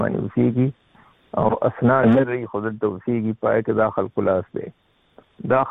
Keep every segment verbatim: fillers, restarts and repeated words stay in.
باندې وسیږي او اسناد لري خود ته وسیږي پای کې داخل کلاس دی. دا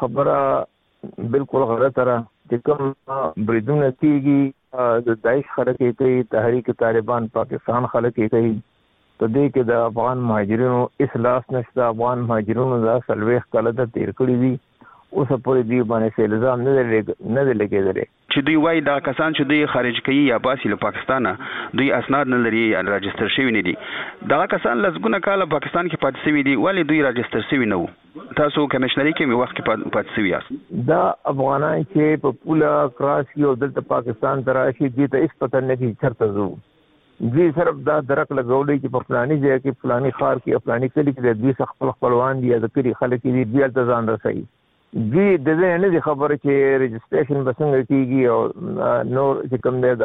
خبره بالکل غلطه را چې کوم بریدونه کیږي د داعش خلک یې کوي، تحریک طالبان پاکستان خلک یې کوي، په دې کې د افغان مهاجرینو اصلاح نشته. افغان مهاجرینو دا سلويخ کله ته تیر کړی دي، اوس په دې باندې الزام نه نه لګیدل چې دوی وایي دا کسان چې دوی خارج کوي یا باسي له پاکستانه دوی اسناد نه لري یا راجستر شوی نه دي. دا کسان لږونه کاله پاکستان کې پاتې شوي دي، ولې دوی راجستر شوی نه وو؟ تاسو کمشنري کې می وخت کې پاتې شوي یاست. دا افغانان چې په پوله کراس کې او دلته پاکستان ته راشي دي ته هیڅ پته نه کیږي چرته ځو. دوی صرف دا درک لګولې چې په فلاني ځای کې فلاني ښار کې فلاني کلي کې دوی خپل خپلوان دي یا د کلي خلک دي، دوی هلته ځان رسوي. دوی د دې نه دي خبره چې رجسټریشن به څنګه کېږي او نور چې کوم دی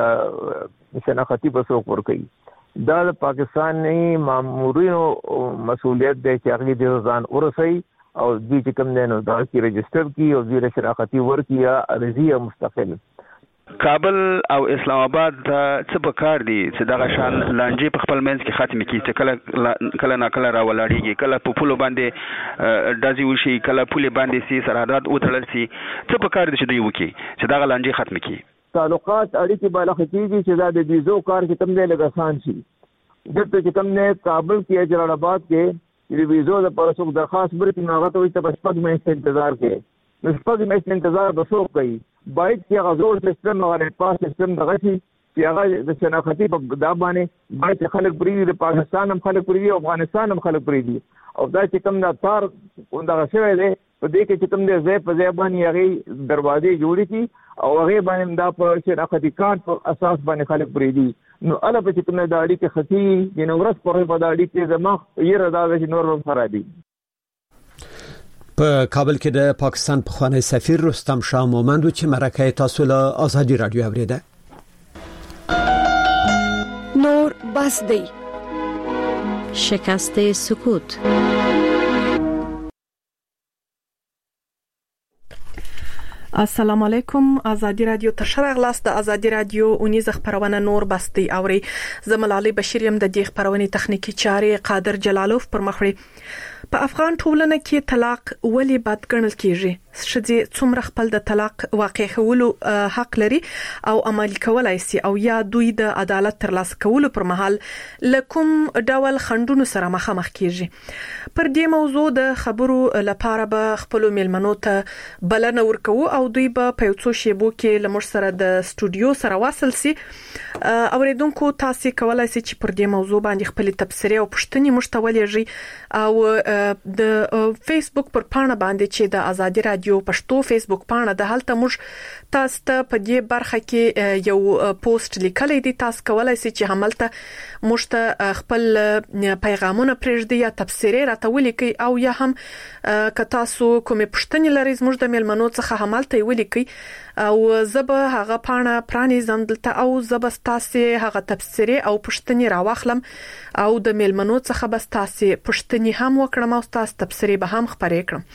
دا شناختي به څوک ورکوي. دا د پاکستاني مامورینو مسؤلیت دی چې هغوی دې ځان ورسوي او دوی چې کوم دی نو دا کې رجسټر کړي او دوی له شناختي ورکړي یا عرضي یا مستقل. کابل او اسلام آباد څه په کار دي چې دغه شان لانجې په خپل منځ کې ختم کړي، چې کله کله نه کله راولاړېږي، کله په پولو باندې ډزې وشي، کله پولې باندې سي سرحدات وتړل سي. څه په کار دي چې دوی وکړي چې دغه لانجې ختم کړي؟ تعلقات اړیکې بالا کېږي چې دا د ویزو کار چې کوم دی لږ اسان شي. دلته چې کوم دی کابل کې جلال آباد کې د ویزو لپاره څوک درخواست ورکړي نو هغه ته وایي ته به شپږ میاشتې انتظار کوې. نو شپږ میاشتې انتظار به څوک کوي؟ باید چې هغه زوړ سیستم هغه ریډ پاس سیستم دغه شي چې هغه د شناختي په دا باندې باید چې خلک پرېږدي، د پاکستان هم خلک پرېږدي او افغانستان هم خلک پرېږدي. او دا چې کوم دا تار دغه شوی دی په دې کې چې کوم دی ځای په ځای باندې هغې دروازې جوړې کړي او هغې باندې دا په شناختي کارت په اساس باندې خلک پرېږدي. نو هله به چې کوم دا اړیکې ختېږي یعنې ورځ په ورځ به دا اړیکې زما یېره دا ده چې نور به خرابېږي. په کابل کې د پاکستان پخوانی سفیر رستم شاه مومند چې مرکه تاسو له آزادي رادیو اوریده. نور بس دی شکست سکوت. السلام علیکم. آزادی رادیو تشر اغلاس د آزادی رادیو اونیز خبرونه نور بستی اوري. زملالي بشیر يم د دې خبرونه تخنیکی چارې قادر جلالوف پر مخړي. په افغان ټولنه کې طلاق ولی بد ګڼل کیږي؟ شذې څومره خپل د طلاق واقع کولو حق لري او عملي کولای شي او یا دوی د عدالت ترلاسه کولو پر مهال لکم ډول خندونو سره مخامخ کیږي؟ پر دې موضوع د خبرو لپاره به خپل میلمنو ته بلنه ورکو او دوی به په یو څو شیبو کې لمر سره د استودیو سره واصل سي. اوریدونکو تاسو کولای شئ چې پر دې موضوع باندې خپل تبصره او پوښتنې مشتولېږي او د فیسبوک پر پاڼه باندې چې د آزادي رادیو پښتو فیسبوک پاڼه د هلته موږ تاسو ته په دې برخه کې یو پوسټ لیکلی دی. تاسو کولای شئ چې هملته موږ ته خپل پیغامونه پرېږدئ یا تبصره راته ولیکئ او یا هم که تاسو کومې پوښتنې لرئ زموږ د میلمنو څخه هملته ولیکئ او زبه هغه پاڼه پرانیزم دلته او زبه تاسو هغه تبصره او پوښتنې راوخلم او د میلمنو څخه بس تاسو پوښتنې هم وکړم او تاسو تبصره به هم خبرې کړم.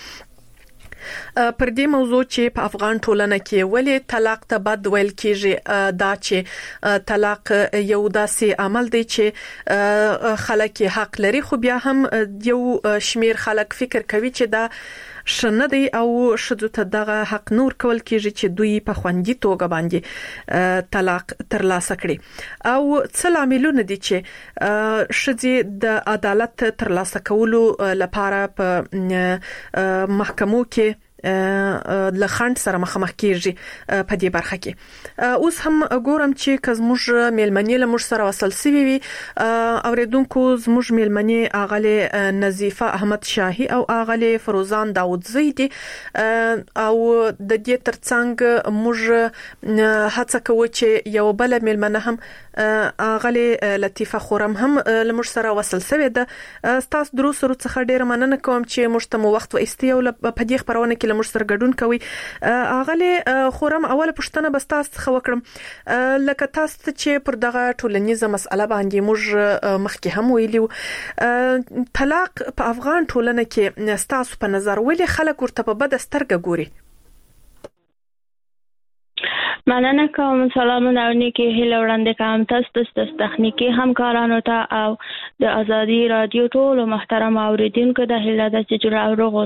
پر دې موضوع چې په افغان ټولنه کې ولې طلاق ته بد ویل کېږي، دا چې طلاق یو داسې عمل دی چې خلک حق لري خو بیا هم یو شمیر خلک فکر کوي چې دا شنه دی او شذو ته دغه حق نور کول کېږي چې دوی په خوندي توګه باندې طلاق ترلاسه کړي او څه لاملونه دي چې شذې د عدالت ترلاسه کولو لپاره په محکمو کې لخند سره مخامخ کیږي. په دې برخه کې اوس هم ګورم چې کزموږ میلمنې له موږ سره وصل سوي وي. اوریدونکو زموږ میلمنې اغله نظیفه احمد شاهي او اغله فروزان داودزی دي او د دې ترڅنګ موږ هڅه کوو چې یو بل میلمنه هم اغله لطیفه خورم هم له موږ سره وصل سوي ده. تاسو درو سره څخه ډیر مننه کوم چې موږ ته وخت و استیو په دې خبرونه کې لمر سره ګډون کوي. اغله خورم اوله پښتنه بس تاسو څخه وکړم لکه تاسو چې پر دغه ټولنیزه مسله باندې موږ مخکې هم ویلو طلاق په افغان ټولنه کې تاسو په نظر ولې خلک ورته په بد سترګه ګوري؟ مننه کوم. سلامونه او نیکی هیله وړاندې کوم تاسو د تخنیکی همکارانو ته او د ازادي رادیو ټولو محترم اوریدونکو د هیله د چې جوړ او روغ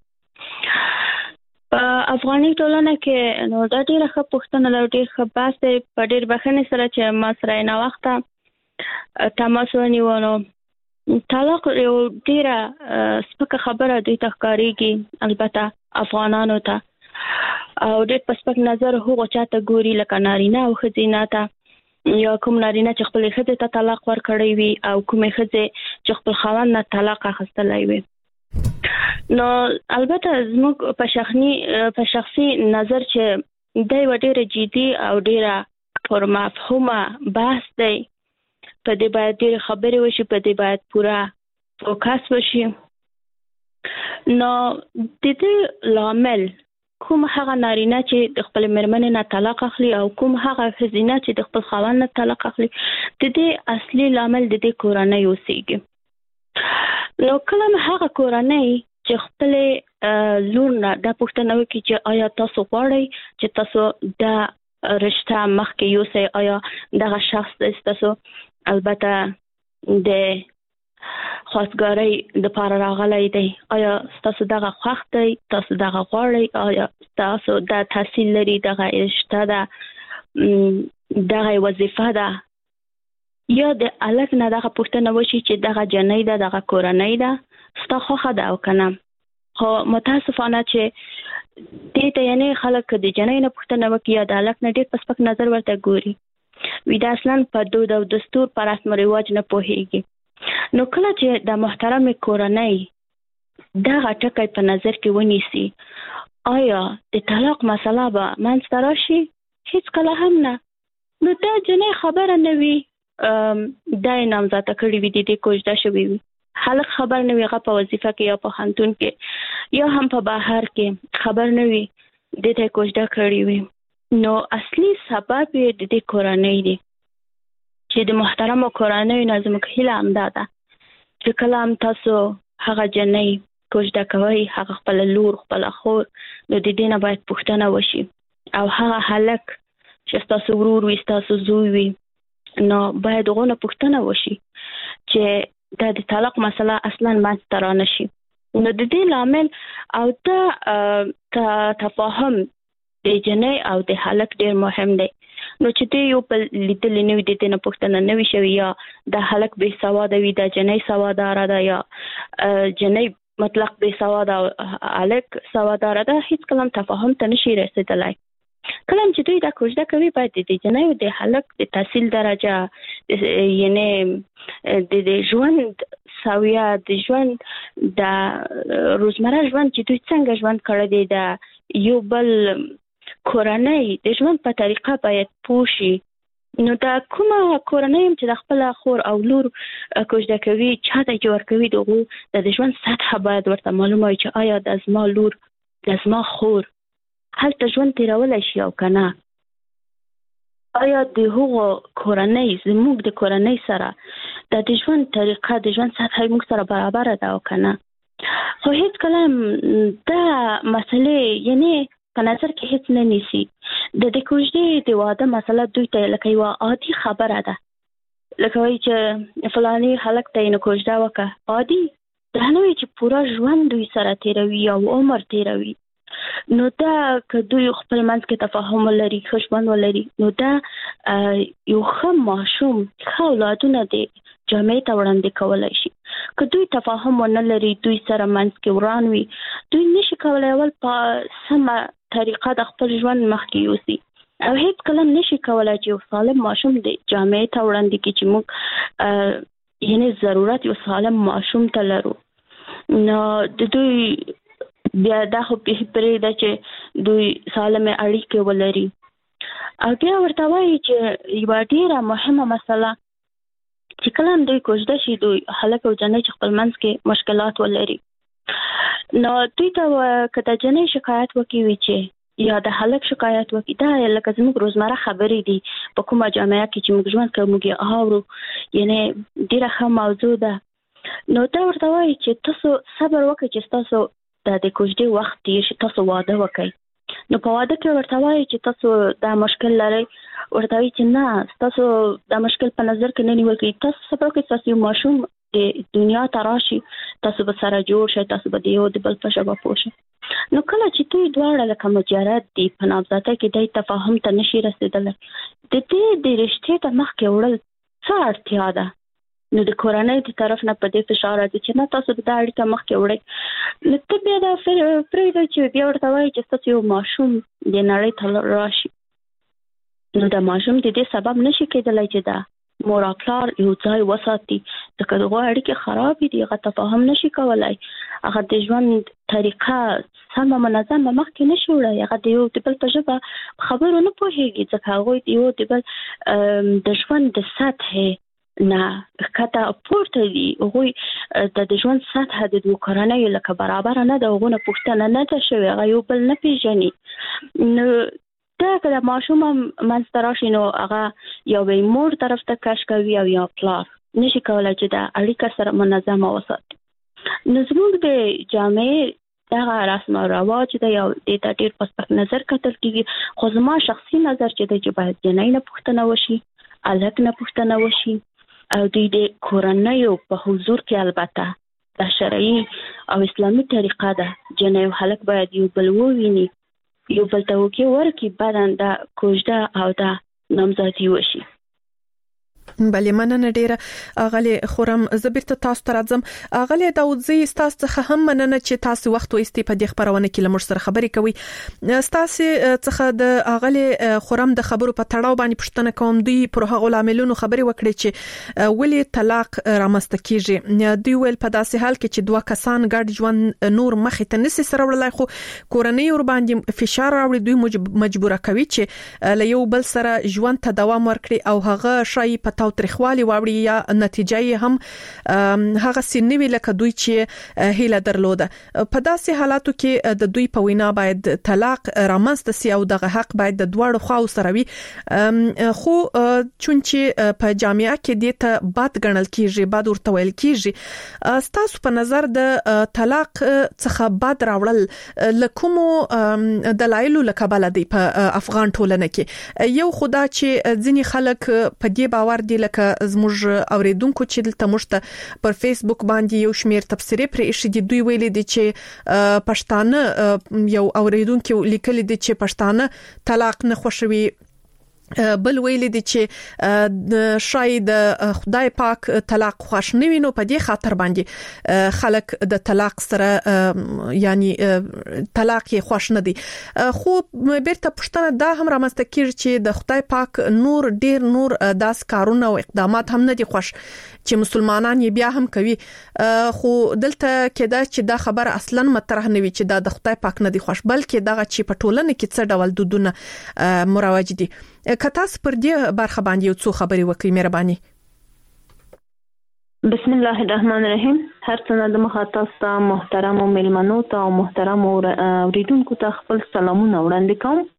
اوسئ. په افغاني ټولنه کې نو د ډیره ښه پوښتنه لري، ډیر ښه بحث دی. په ډیر بخښنې سره چې ما سره نه وخته تماس ونیولو. طلاق یو ډیره سپکه خبره دوی ته ښکارېږي، البته افغانانو ته، او ډېر په سپک نظر هغو چاته ګوري لکه نارینه او ښځینه ته، یا کوم نارینه چې خپلې ښځې ته طلاق ورکړی وي او کومې ښځې چې خپل خاوند نه طلاق اخیستلی وي. نو البته زموږ په شخصي په شخصي نظر چې دا یوه ډېره جدي او ډېره پرمفهومه بحث دی. په دې باید ډېرې خبرې وشي، په دې باید پوره فوکس وشي. نو د دې لامل کوم هغه نارینه چې د خپل مېرمنې نه طلاق اخلي او کوم هغه ښځینه چې د خپل خاوند نه طلاق اخلي، د دې اصلي لامل د دې کورنۍ اوسېږي. نو کله هغه کورنۍ چې خپلې لور نه دا پوښتنه وکړي چې آیا تاسو غواړئ چې تاسو دا رشته مخکې یوسئ، آیا دغه شخص تاسو البته د خواستګارۍ د پاره راغلی دی، آیا تاسو دغه خوښ دی، تاسو دغه غواړئ، آیا تاسو دا تحصیل لري، دغه رشته ده، دغه وظیفه ده، یا د هلک نه دغه پوښتنه وشي چې دغه جنۍ ده، دغه کورنۍ ده، ستا خوښه ده او که نه. خو متاسفانه چې دې ته یعنې خلک د جنۍ نه پوښتنه وکړي یا د هلک نه ډېر په سپک نظر ورته ګوري، وي دا اصلا په دود او دستور په رسم و رواج نه پوهېږي. نو کله چې د محترمې کورنۍ دغه ټکی په نظر کې ونیسي، آیا د طلاق مسله به منځته راشي؟ هیڅ کله هم نه. نو دا جنۍ خبره نه وي دا یې نامزاده کړي وي، د دې کوژده شوي وي، هلک خبر نه وي، هغه په وظیفه کې یا په پوهنتون کې یا هم په بهر کې خبر نه وي، دې ته یې کوژده کړي وي. نو اصلي سبب یې د دې کورنۍ دی چې د محترمو کورنیو نه زموږ هیله همدا ده چې کله هم تاسو هغه جنۍ کوژده کوئ، هغه خپله لور، خپله خور، نو د دې نه باید پوښتنه وشي. او هغه هلک چې ستاسو ورور وي، ستاسو زوی وي، نو باید هغو نه پوښتنه وشي چې دا د طلاق مسله اصلا منځته را نشي. نو د دې لامل او دا تفاهم د جنۍ او د هلک ډېر مهم دی. نو چې دی یو بل لیدلی نه وي، د دې نه پوښتنه نه وي شوي، یا د هلک بې سواده وي، د جنۍ سواداره ده، یا جنۍ مطلق بې سواده او هلک سواداره ده، هیڅ کله هم تفاهم ته نشي رسېدلی. کله هم چې دوی دا کوژده کوي، باید د جنۍ او د هلک د تحصیل درجه، یعنې د ژوند سویه، د ژوند د روزمره ژوند چې دوی څنګه ژوند کړی دی، د یو بل کورنۍ د ژوند په طریقه باید پوه شي. نو دا کومه کورنۍ هم چې د خپله خور او لور کوژده کوي، چا ته چې ورکوي، د هغو د ژوند سطحه باید ورته معلومه وي چې آیا د زما لور، د زما خور هلته ژوند تیرولی شي او که نه. آیا د هغو کورنۍ زموږ د کورنۍ سره د د ژوند طریقه، د ژوند سطحه موږ سره برابره ده او که نه. خو هیڅ کله دا مسلې یعنې په نظر کې هیڅ نه نیسي. د دې کوژدې د واده مسله دوی ته لکه یوه عادي خبره ده، لکه وایي چې فلاني هلک ته یې نو کوژده وکړه، عادي. دا نه وایي چې پوره ژوند دوی سره تیروي او عمر تیروي. نو دا که دوی خپل منځ کې تفاهم ولري، ښه ژوند ولري، نو دا یو ښه ماشوم، ښه اولادونه د جامعې ته وړاندې کولی شي. که دوی تفاهم ونه لري، دوی سره منځ کې وران وي، دوی نشي کولی اول په سمه طریقه د خپل ژوند مخکې یوسي، او هیڅ کله نشي کولی چې یو سالم ماشوم د جامعې ته وړاندې کړي چې موږ یعنې ضرورت یو سالم ماشوم ته لرو. نو د دوی بیا دا خو پرېږده چې دوی سالمې اړیکې ولري. او بیا ورته وایي چې یوه ډېره مهمه مسله چې کله هم دوی کوژده شي، دوی هلک او جنۍ چې خپل منځ کې مشکلات ولري، نو دوی ته که د جنۍ شکایت وکړي چې یا د هلک شکایت وکړي، دا لکه زموږ روزمره خبرې دي په کومه جامعه کې چې موږ ژوند کوو، موږ یې اورو، یعنې ډېره ښه موضوع ده. نو دا ورته وایي چې تاسو صبر وکړئ چې ستاسو د د کوژدې وخت تېر شي، تاسو واده وکړئ. نو په واده کې ورته وایي چې تاسو دا مشکل لرئ، ورته وایي چې نه تاسو دا مشکل په نظر کې نه نیول کېږي، تاسو صبر وکړئ، تاسو یو ماشوم د دنیا ته راشي، تاسو به سره جوړ شئ، تاسو به د یو د بل په ژبه پوه شئ. نو کله چې دوی دواړه لکه مجرد دي په نامزادۍ کې دی تفاهم ته نشي رسېدلی، د دې د رشتې ته مخکې وړل څه اړتیا ده؟ نو د کورنۍ د طرف نه په دې فشار راځي چې نه تاسو به دا اړیکه مخکې وړئ. نو ته بیا دا پرېږده چې بیا ورته وایي چې ستاسو یو ماشوم د نړۍ ته راشي، نو د ماشوم د دې سبب نشي کېدلی چې دا مور او پلار یو ځای وساتي، ځکه دغه اړیکې خرابې دي، هغه تفاهم نشي کولای، هغه د ژوند طریقه سمه منظمه مخکې نشي وړی، هغه د یو د بل په ژبه خبرو نه پوهېږي، ځکه هغوی د یو د بل د ژوند د سطحې نه ښکته پورته دي، هغوی د ژوند سطحه د دوه کورنیو لکه برابره نه ده، هغونه پوښتنه نه ده شوې، هغه یو بل نه پېژني. نو دا که د ماشوم منځته راشي نو هغه یا به مور طرف ته کش کوي او یا پلار نشي کولی چې دا اړیکه سره منظمه وساتي. نو زموږ د جامعې دغه رسم او رواج دی او دې ته ډېر په سپک نظر کتل کېږي، خو زما شخصي نظر چې دی چې باید جنۍ نه پوښتنه وشي، هلک نه پوښتنه وشي، او دوی د کورنیو په حضور کې البته دا شرعي او اسلامي طریقه ده، جنۍ او هلک باید یو بل وویني، یو بل ته وکړي ورکړي، بعداً دا کوژده او دا نامزادي وشي. بله مننه ډیره اغلی خورم. زه بیرته تاسو ته راځم. اغلی داودزی ستاسو څخه هم مننه چې تاسو وخت وایستي په دې خبرونه کې لمر سره خبرې کوي. تاسو څخه د اغلی خورم د خبرو په تړاو باندې پوښتنه کوم، دوی پر هغه عاملونو خبرې وکړي چې ولې طلاق رامنځته کیږي. دوی ویل په داسې حال کې چې دوه کسان ګډ ژوند نور مخې ته نسی سره وړلای، خو کورنۍ ور باندې فشار راوړي، دوی مجبوره کوي چې له یو بل سره ژوند ته دوام ورکړي او هغه شای په تاوتریخوالي واوړي یا نتیجه یې هم هغه سینوي لکه دوی چې هیله درلوده. په داسې حالاتو کې د دوی په وینا باید طلاق رامنځته سي او دغه حق باید د دواړو خواو سره وي، خو چون چې په جامعه کې دې ته بد ګڼل کیږي، بد ورته ویل کیږي. ستاسو په نظر د طلاق څخه بد راوړل لکومو دلایلو لکبل دی په افغان ټولنه کې؟ یو خدا چې ځینی خلک په دې باور دي لکه زموږ اوریدونکو چې دلته مشته پر فیسبوک باندې یو شمیر تبصرې پر ایښې دي، دوی ویلي دي چې پښتانه یو اوریدونکو لیکلي دي چې پښتانه طلاق نه خوښوي، بل ویلي دي چې شاید د خدای پاک طلاق خوښ نه وي، نو په دې خاطر باندې خلک د طلاق سره یعنی طلاق یې خوښ نه دي. خو بیرته پوښتنه دا هم رامنځته کیږي چې د خدای پاک نور ډیر نور داس کارونه او اقدامات هم نه دي خوښ چې مسلمانان یې بیا هم کوي، خو دلته کېدا چې دا خبر اصلا مطرح نه وي چې دا د خدای پاک نه دي خوښ، بلکې دغه چې په ټولنه کې څه ډول دودونه مروج دي. کتاس پر دې برخه باندې یو څو خبرې وکړي مهرباني. بسم الله الرحمن الرحیم. هر څنګه د مخاطب ته محترم او ملمنو ته او محترم اوریدونکو ته خپل سلامونه وړاندې کوم.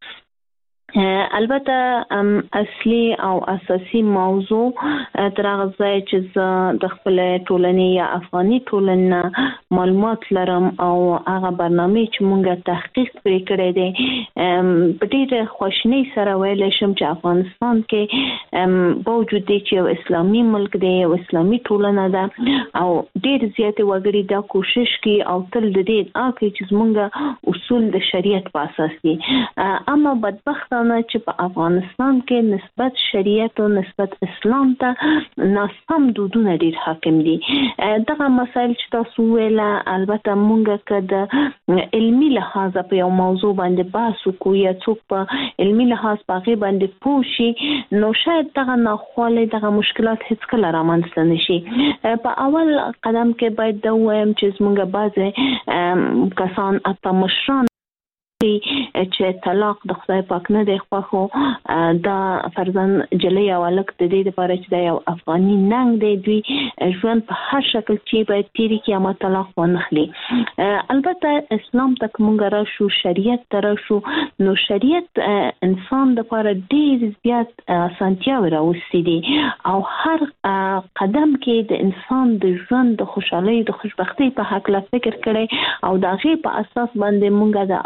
البته اصلي او اساسي موضوع تر هغه ځای چې د خپل ټولنې یا افغاني ټولنې معلومات لرم او هغه برنامه چې مونږه تحقیق پرې کړی دی په ډېر خوشنۍ سره ویلی شم چې افغانستان کې باوجود دی چې یو اسلامي ملک دی، یو اسلامي ټولنه ده او ډېر زیاتې وګړي دا کوشش کوي او تل د دې ادعا کوي چې زمونږ اصول د شریعت په اساس دي، اما بدبخت چې په افغانستان کې نسبت شریعت او نسبت اسلام ته ناسم دودونه ډیر حاکم دي. دغه مسایل چې تاسو ویل البته مونږه کده علمي لحاظ په یو موضوع باندې بحث وکړو یا څوک په علمي لحاظ باغې باندې پوه شي، نو شاید دغه ناخواله دغه مشکلات هیڅ کله رامنځته نشي. په اول قدم کې باید دا وایم چې زمونږ بعضې کسان اته مشران چې طلاق د خدای پاک نه دی خوښ، دا فرضاً جلی او هلک د دې لپاره چې دا یو افغاني ننګ دی، دوی ژوند په هر شکل چې باید تیری کړي اما طلاق ونه خلي. البته اسلام ته که مونږ راشو، شریعت ته راشو، نو شریعت انسان لپاره ډېر زیات اسانتیاوې راوستي دي او هر قدم کې د انسان د ژوند د خوشحالۍ د خوشبختۍ په هکله فکر کړی او د هغې په اساس باندې مونږ د آیت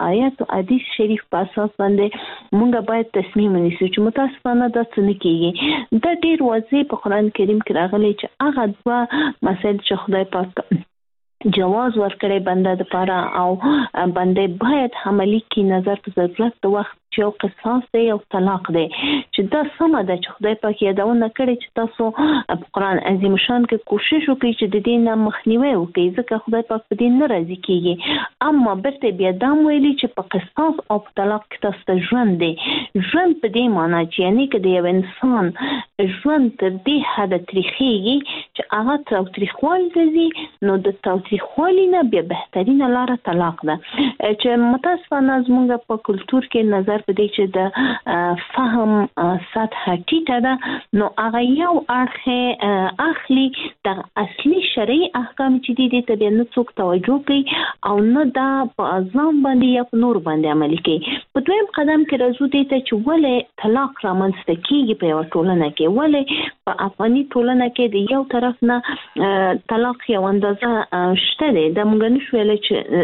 ستاسو حدیث شریف په اساس باندې مونږ باید تصمیم ونیسو چې متاسفانه دا څه نه کیږي. دا ډیر واضح په قرآن کریم کې راغلی چې هغه دوه مسایل چې خدای پاک جواز ورکړي بنده د پاره او بنده باید عملی کی نظر په ضرورت د وخت چې او قصاص دی او طلاق دی چې دا سم ده چې خدای پاک یادونه کړي چې تاسو په قرآن عظیم شان کې کوشش وکړئ چې د دې نه مخنیوي وکړئ ځکه خدای پاک په دې نه راضي کیږي. اما برته بیا دا ویلي چې په قصاص او په طلاق کې تاسو ته ژوند دی. ژوند په دې معنی چې یعنی کې د یو انسان ژوند تر دې حد تریخیږي چې هغه تاوتریخوالي ځي نو د تاوتریخوالي نه بیا بهترینه لار طلاق ده چې متاسفانه زموږ په کلچر کې نظر په دې چې د فهم سطح ټیټه ده نو هغه یو اړخ اخلي د اصلي شرعي احکام چې دي د تبع نه څوک توجه کوي او نه دا په ځان باندې یا په نور باندې عملي کوي. په دویم قدم کې راځو دې ته چې ولې طلاق رامنځته کیږي په یو ټولنه کې. ولې په افغاني ټولنه کې د یو طرف نه طلاق یو اندازه شته دی د موږ نشو ویل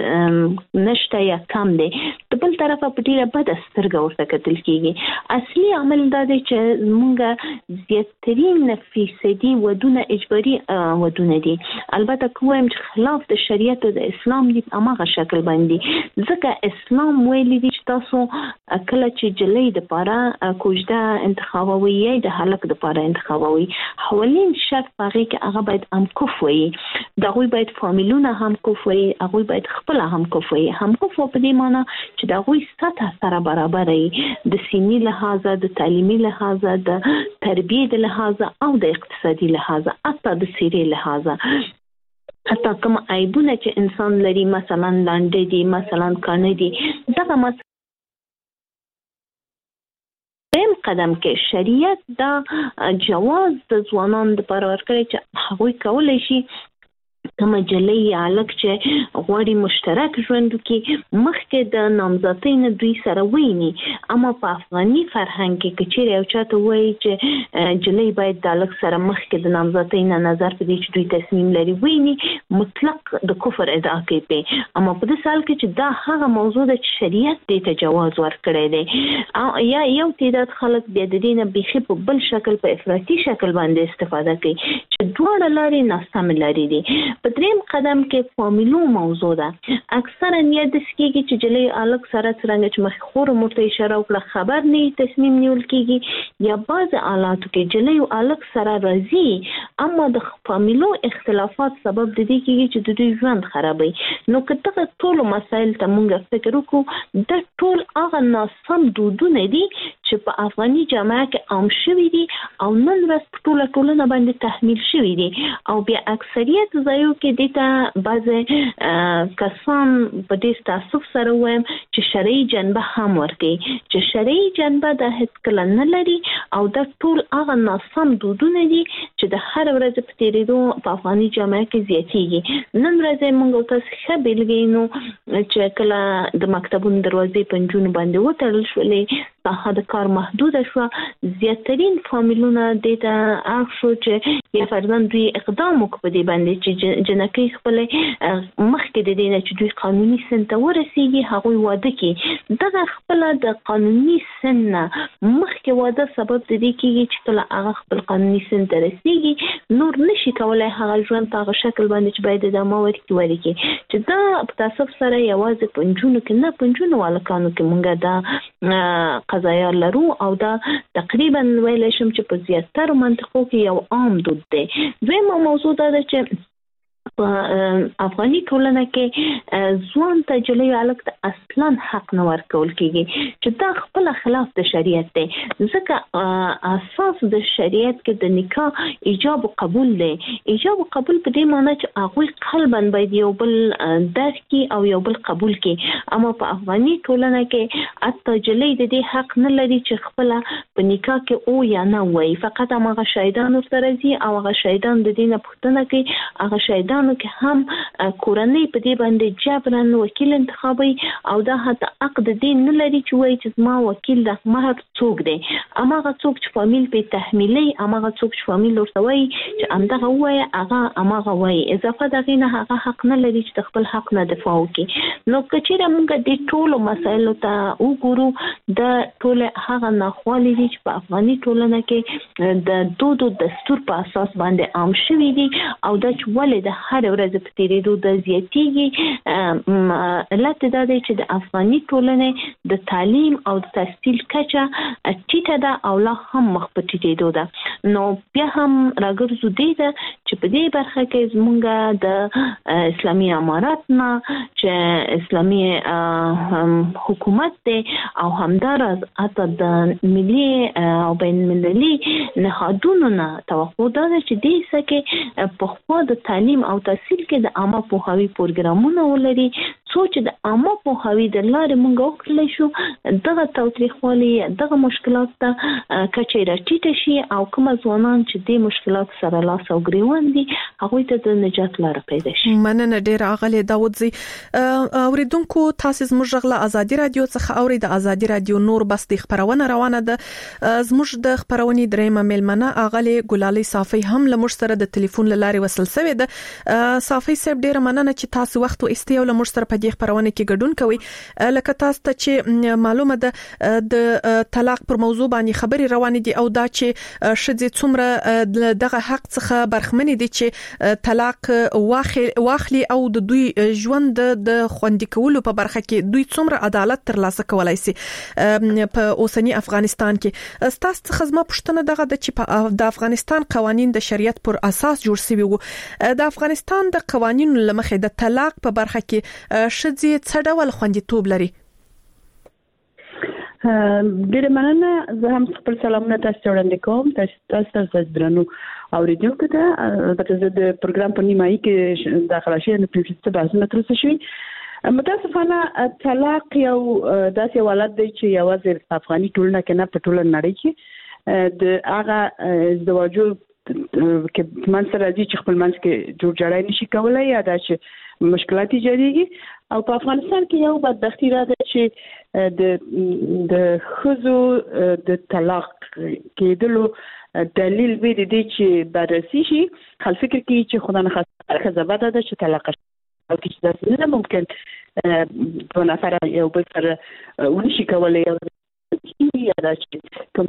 چې نشته یا کم دی د بل طرفه په ډیره بده سترګه ورته کتل کیږي. اصلي عمل دا دی چې موږ زیاترین فیصدي ودونه اجباري ودونه دي. البته کوم چې خلاف د شریعت او د اسلام دی هغه شکل باندې ځکه اسلام ویلي دی چې تاسو کله چې جلې د پاره کوجده انتخابوي یا د هلک د پاره انتخابوي حوالین شرط هغه کې هغه باید هم کوف وي دغه باید فامیلونه هم کوف وي هغه باید خپل هم کوف وي هم کوف په دې معنی چې دغه سطح سره برابر د سینی لحاظه د تعلیمي لحاظه د تربیه د لحاظه او د اقتصادي لحاظه حتی د سیري لحاظه حتی کوم عیبونه چې انسان لري مثلا لاندې دي مثلا کانه دي دغه مثلا دیم قدم کې شریعت دا جواز د ځوانانو لپاره ورکړي چې هغوی کولای شي کوم جلې یا الک چې غوړي مشترک ژوند کې مخکې د نامزدۍ نه دوی سره ویني. اما په افغاني فرهنګ کې کچېر یو چاته وایي چې جلې باید د الک سره مخکې د نامزدۍ نه نظر په دې چې دوی تصمیم لري ویني مطلق د کفر ادعا کوي په. اما په دې سال کې چې دا هغه موضوع د شریعت دې ته جواز ورکړی دی یا یو تعداد خلک بیا د دې نه بیخي په بل شکل په افراطي شکل باندې استفاده کوي چې دواړه لارې ناسم لارې دي. په دریم قدم کې فامیلو موضوع ده. اکثرا یاد سکیږي چې جلې الک سره څنګه چې مخ خور مرته اشاره وکړه خبر نه تصمیم نیول کیږي یا بعض حالاتو کې جلې او الک سره راځي اما د فامیلو اختلافات سبب د دې کیږي چې د دوی ژوند خرابوي. نو کته ټول مسایل ته مونږ فکر وکړو د ټول هغه ناسم دودونه دي چې په افغاني جامعه کې عام شوي دي او نن ورځ ټول ټولنه باندې تحمیل شوي دي او بیا اکثریت ځایو کې دته بعض کسان په دې تاسف سره وایم چې شرعي جنبه هم ورکړي چې شرعي جنبه د هیڅ کله نه لري او د ټول هغه ناسم دودونه دي چې د هر ورځ په تیریدو په افغاني جامعه کې زیاتېږي. نن ورځ موږ تاسو ښه بیلګې نو چې کله د مکتبونو دروازې پنځونه باندې وتړل شولې ساحه د کار محدوده شو زیاترین فامیلونه د ته اخشو چې یا فرضاً دوی اقدام وکړي په دې باندې چې جنکې خپل مخکې د دې نه چې دوی قانوني سن ته ورسیږي هغوی واده کوي. دغه خپل د قانوني سن مخکې واده سبب د دې کېږي چې کله هغه خپل قانوني سن ته رسیږي نور نشي کولای هغه ژوند په هغه شکل باندې چې باید ادامه ورکړي ورکړي چې دا په تاسف سره یوازې پنځونو کې نه پنځونو والکانو کې مونږ دا قضایا لرو او دا تقریبا ویل شم چې په زیاتره منطقو کې یو عام دود دی. دویمه موضوع دا ده چې په افغاني ټولنه کې ځوان ته جلې الک ته اصلا حق نه ورکول کیږي چې دا خپل خلاف د شریعت دی ځکه اساس د شریعت کې د نکاح ایجاب او قبول دی. ایجاب او قبول په دې معنی چې هغه قلبا باید یو بل درک کی او یو بل قبول کی. اما په افغاني ټولنه کې اته جلې د دې حق نه لري چې خپل په نکاح کې او یا نه وای فقط هغه شهیدان ورته راځي او هغه شهیدان د دې نه پوښتنه کوي هغه شهیدان افغانستانو کې هم کورنۍ په دې باندې جبرن وکیل انتخابي او دا حتی عقد دین نه لري چې وایي چې ما وکیل د مهر څوک دی اماغه څوک چې فامیل په تحمیلي اماغه څوک چې فامیل ورته وایي چې امدغه وایي هغه اماغه وایي اضافه دغه نه هغه حق نه لري چې خپل حق نه دفاع وکړي نو کچېره موږ د ټولو مسایلو ته وګورو د ټول هغه ناخوالې دي چې په افغاني ټولنه کې د دود او دستور په اساس باندې عام شوي دي او د چولې د هر ورځ په تیریدو د زیاتیږي علت دا دی چې د افغاني ټولنې د تعلیم او د تحصیل کچه ټیټه ده او لا هم مخ په ټیټېدو ده نو بیا هم راګرځو دی ده چې په دې برخه کې زمونږ د اسلامي امارات نه چې اسلامي حکومت دی او همدارس حتی د ملي او بین المللي نهادونو نه توقع ده چې دې سکه په خو د تعلیم او تحصیل کې د عامه پوهاوی پروګرامونه ولري سوچ د عامه پوهاوی د لارې موږ وکړلی شو دغه تاوتریخوالي دغه مشکلات ته کچې راټیټه شي او کوم ځوانان چې د مشکلات سره لاس او ګریوان دي هغوی ته د نجات لاره پیدا شي مننه ډېره اغلې داودزي اوریدونکو تاسو زموږ غلا ازادي رادیو څخه اوري د ازادي رادیو نور بس د خبرونه روانه ده زموږ د خبرونې درېمه ملمنه اغلې ګلالي صافي هم لمر سره د ټلیفون لارې وصل شوی ده صافي صاحب ډېر مننه چې تاسو وخت او استیو لمر سره په دې خبرونه کې ګډون کوي لکه تاسو ته چې معلومه ده د طلاق پر موضوع باندې خبري روانې دي او دا چې شذ څومره دغه حق څخه برخمنې دي چې طلاق واخلي او د دوی ژوند د خوندي کولو په برخه کې دوی څومره عدالت ترلاسه کولای شي په اوسنی افغانستان کې ستاسو څخه زما پوښتنه دغه د چې د افغانستان قوانين د شریعت پر اساس جوړ شوي وو د افغانستان د قوانینو لمخې د طلاق په برخه کې شذې څه ډول خوندیتوب لري ډېر مننه زه هم خپل سلامونه تاسو ته وړاندې کوم تاسو تاسو درنو اوریدونکو ته البته زه د پروګرام په نیمایي کې داخله شوم نو په څه بحثونه ترسره شوي متاسفانه طلاق یو داسې حالت دی چې یوازې افغاني ټولنه کې نه په ټوله نړۍ کې د هغه زواجو کې من سره دي چې خپل منځ کې جوړ جوړای نشي کولای یا دا چې مشکلات ایجادېږي او په افغانستان کې یو بدبختی را ده چې د د خزو د طلاق کېدلو دلیل وی دي چې بررسي شي خل فکر کوي چې خدای نه خاصه خزباده ده چې طلاق او چې دا نه ممکن په نفر یو بل سره ونشي کولای یا دا چې کوم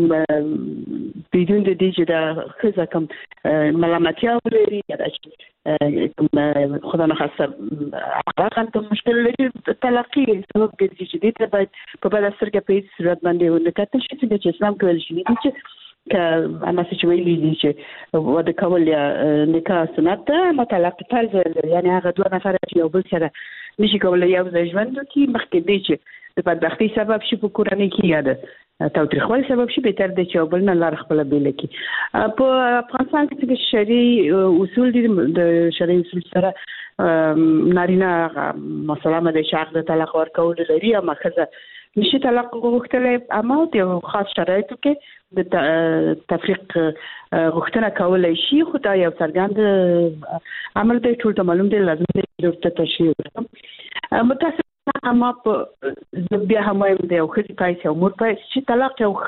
بدون د دې چې دا خزه کوم ملامتیا ولري یا دا چې کوم خدای نه خاصه هغه کوم مشکل لري تلقي سبب ګرځي چې دې ته باید په بل سرګه په صورت باندې ونکتل شي چې اسلام کول شي چې که اما چې ویلي دي چې وده کول یا نکاح سنت ده مطلق طرز یعنی هغه دوه نفر چې یو بل سره نشي کولای یو ځای ژوند وکړي مخکې دی چې د بدبختی سبب شي په کورنۍ کې یاد تاوتریخوالي سبب شي به تر د چې بل نه لار خپل بیل کې په افغانستان کې چې شرعي اصول دي د شرعي اصول سره نارینه مثلا د شاق د طلاق ورکول لري اما خزه نشي طلاق غوښتل اما د خاص شرایطو کې د تفریق غوښتنه کولای شي خو دا یو څرګند عمل دی ټول ته معلوم دی لازم دی چې تشریح وکړو متاسف اما په بیا هم د یو خځې پایس او مور پایس چې طلاق یو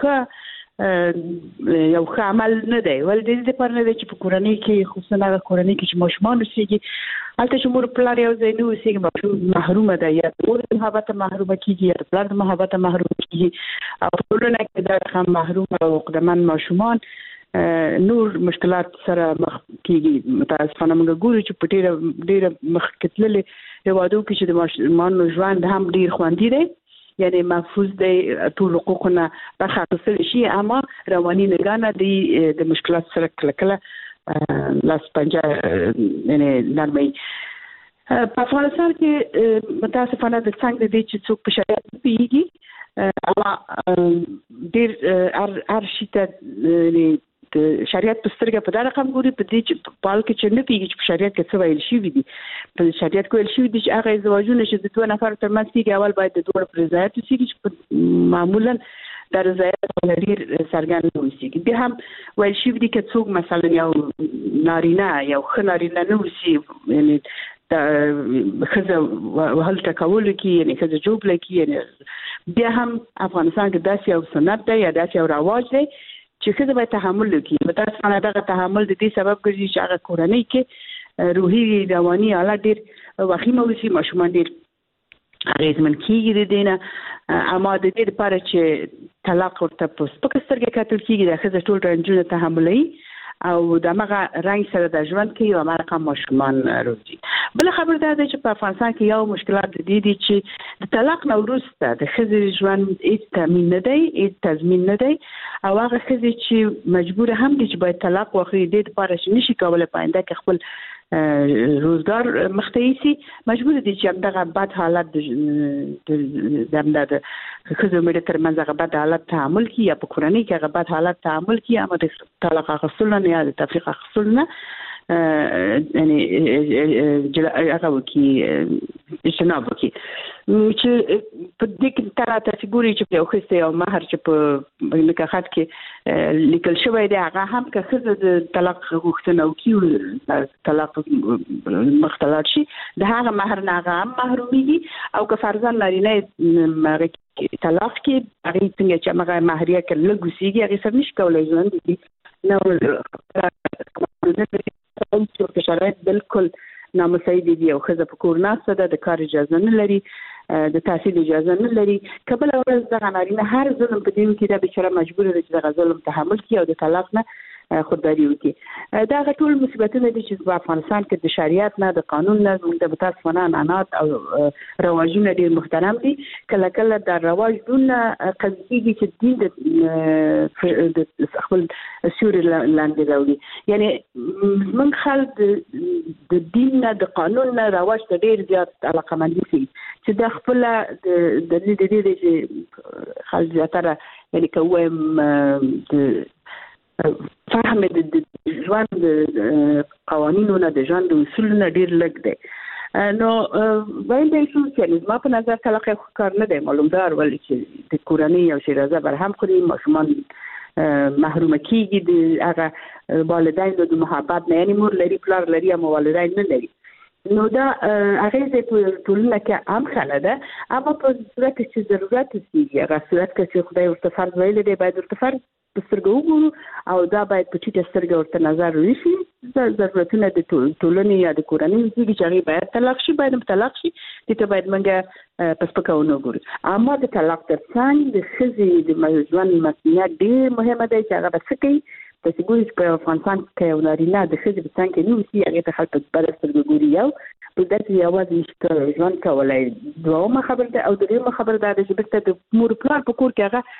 ښه یو ښه عمل نه دی ولې د دې لپاره نه دی چې په کورنۍ کې خصوصا هغه کورنۍ کې چې ماشومان اوسېږي هلته چې مور پلار یو ځای نه اوسېږي ماشوم محرومه ده یا مور د محبته محرومه کېږي یا پلار د محبته محرومه کېږي او په ټولنه کې دا هم محروم او عقدمن ماشومان نور مشکلات سره مخ کېږي متاسفانه موږ ګورو چې په ډېره ډېره مخ کې تللې هېوادو کې چې د ماشومانو ژوند هم ډېر خوندي دی یعنی محفوظ دی ټول حقوقونه برخه اخیستل شي اما رواني نگاه نه دی د مشکلات سره کله کله لاس پنجه یعنی نرمي په افغانستان کې متاسفانه د څنګه د دې چې څوک په شریعت پیږي اما ډېر هر شي ته د شریعت په سترګه په دا رقم ګوري په دې چې په حال کې چې نه پیږي چې په شریعت کې څه ویل شوي دي په شریعت کې ویل شوي دي چې هغه زواجونه چې د دوه نفر ترمنځ کېږي اول باید د دوه پر رضایت وشي چې معمولا در رضایت ولري سرګان وسی بیا هم ویل شي دي چې څوک مثلا یو نارینه یو خنارینه نه وسی یعنی د خزه وهل تکول کی یعنی خزه جوب لکی یعنی بیا هم افغانستان کې داسې یو سنت دی یا داسې یو رواج دی چې خزه به تحمل وکړي متاسفانه دغه تحمل د دې سبب ګرځي چې هغه کورنۍ کې روحي رواني حالت ډیر وخیمه وسی ماشومان ډیر اغیزمن کیږي د دینه اما د دې لپاره چې طلاق ورته په سپکسترګه کتل کیږي د خزه ټول رنجونه تحملي او دغه رنګ سره د ژوند کې یو امریکا ماشومان روزي بل خبر ده چې په افغانستان کې یو مشکلات دي دي چې د طلاق نو وروسته د خزې ژوند هیڅ تضمین نه دی هیڅ تضمین نه دی او هغه خزې چې مجبور هم دي چې باید طلاق واخلي د لپاره چې نشي کولای پاینده کې خپل روزګار مختیسي مجبور دي چې دغه بد حالت د د خزو مې تر منځ هغه بد حالت تعامل کی یا په کورنۍ کې هغه بد حالت تعامل کی اما د طلاق غوښتل نه یا د تفریق غوښتل نه یعنی هغه وکي اجتناب وکي چې په دې کې تر تاسو ګوري چې یو خسته یو مہر چې په نکاحات کې لیکل شوی دی هغه هم که خزه د طلاق غوښتنه وکي طلاق مختلط شي د هغه مہر نه هغه محروميږي او که فرضاً نارینه طلاق کې هغه څنګه چې هغه مہریه کې لګوسیږي هغه سر نشي کولای ژوند دي نو چې شرایط بالکل نامساعد دي او خزه په کور ناسته ده د کار اجازه نه لري د تحصیل اجازه نه لري کبل اورز دغه نارینه هر ظلم په دین کې د بشره مجبور دي چې دغه ظلم تحمل کړي او د طلاق نه خودداري وکړي دا ټول مصیبتونه دي چې په افغانستان کې د شریعت نه د قانون نه د متاسفانه عنعنات او رواجونه ډیر محترم دي کله کله د رواج دون قضیه چې دین د خپل سوري لاندې راوړي یعنی من خلک د دین نه د قانون نه رواج ته ډیر زیات علاقمندي سي چې د خپل د دې د دې چې خلک زیاتره یعنی کوم د فهم د ژوند قوانینو نه د ژوند اصولونه ډیر لږ دي نو وایي چې زما په نظر طلاق کار نه دی معلومدار ولې چې د کورنۍ او شیرازه برهم خوري ماشومان محروم کیږي د هغه والدین د محبت نه یعنی مور لري پلار لري اما والدین نه لري نو دا هغه د ټولنه کې عام خاله ده اما په صورت چې ضرورت وي هغه صورت کې خدای ورته فرض ویل دی باید ورته فرض سترګو وګورو او دا باید په ټیټه سترګه ورته نظر وشي د ضرورتونو د ټولنې یا د کورنۍ چې هغه باید طلاق شي باید طلاق شي دته باید منګه پس پکاونه وګورو اما د طلاق ترڅنګ د خزي د ژوند مسؤلیت ډیر مهمه ده چې هغه بس کوي د سګوري په افغانستان کې یو نارینه د خزي په څنګه کې نو سي هغه ته خلک بل سترګو ګوري یو په داسې یوازې نشته ژوند کولای دوه خبر ده او دغه خبر ده چې بس د مور پلار په کور کې هغه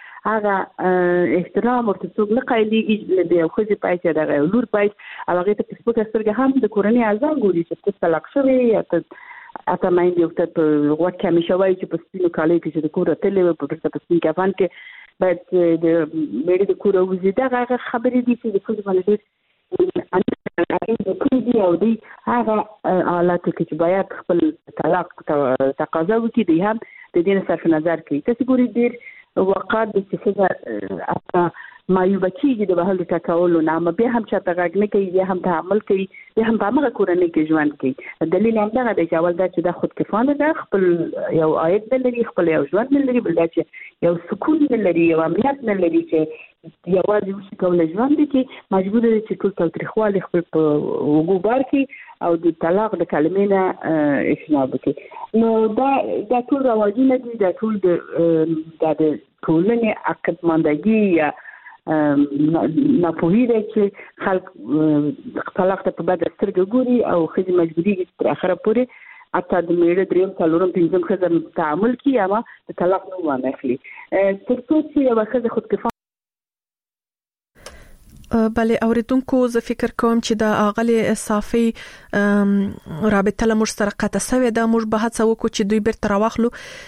هغه احترام ورته څوک نه قایلیږي د یو خزي پایته دغه لور پایت او هغه ته په سترګه هم د کورنۍ اعضاء ګوري چې طلاق شوی یا ته اته مې یو ته په وخت کې مشوي چې په سپینو کالي کې چې د کور ته تللی په پرته په سپین کفن کې باید د مېړه د کور وزي دغه خبرې دي چې د خزي باندې ان د کوم دی او دی هغه حالات کې چې باید خپل طلاق تقاضا وکړي دی هم د دې صرف نظر کوي تاسو ګورئ ډیر وقات د څه اته مایوب کیږي د بهل تکول نه ما به هم چې تاګ نه کوي یا هم تعامل کوي یا هم په هغه کورنۍ کې ژوند کوي دلیل هم دا دی چې اول دا چې د خود کفانه ده خپل یو عاید لري خپل یو ژوند لري بل دا چې یو سکون لري یو امنیت لري چې یوازې وشي کولای ژوند کې مجبور دي چې ټول تاریخوالي خپل وګو بار کې او د طلاق د کلمې نه اجتناب وکړي نو دا د ټول رواجونه دي د ټول د ټولنې عقدمندګي یا ناپوهي ده چې خلک طلاق ته په بد سترګه ګوري او خځې مجبوري تر اخره پورې اته د میړه دریم څلورم پنځم خځه تعامل کوي اما د طلاق نه وانه اخلي تر څو چې یو خځه خود کفا بله اوریدونکو زه فکر کوم چې د اغلی صافي رابطه له موږ سره قطع شوې ده. موږ به هڅه وکړو چې دوی بیرته راوخلو.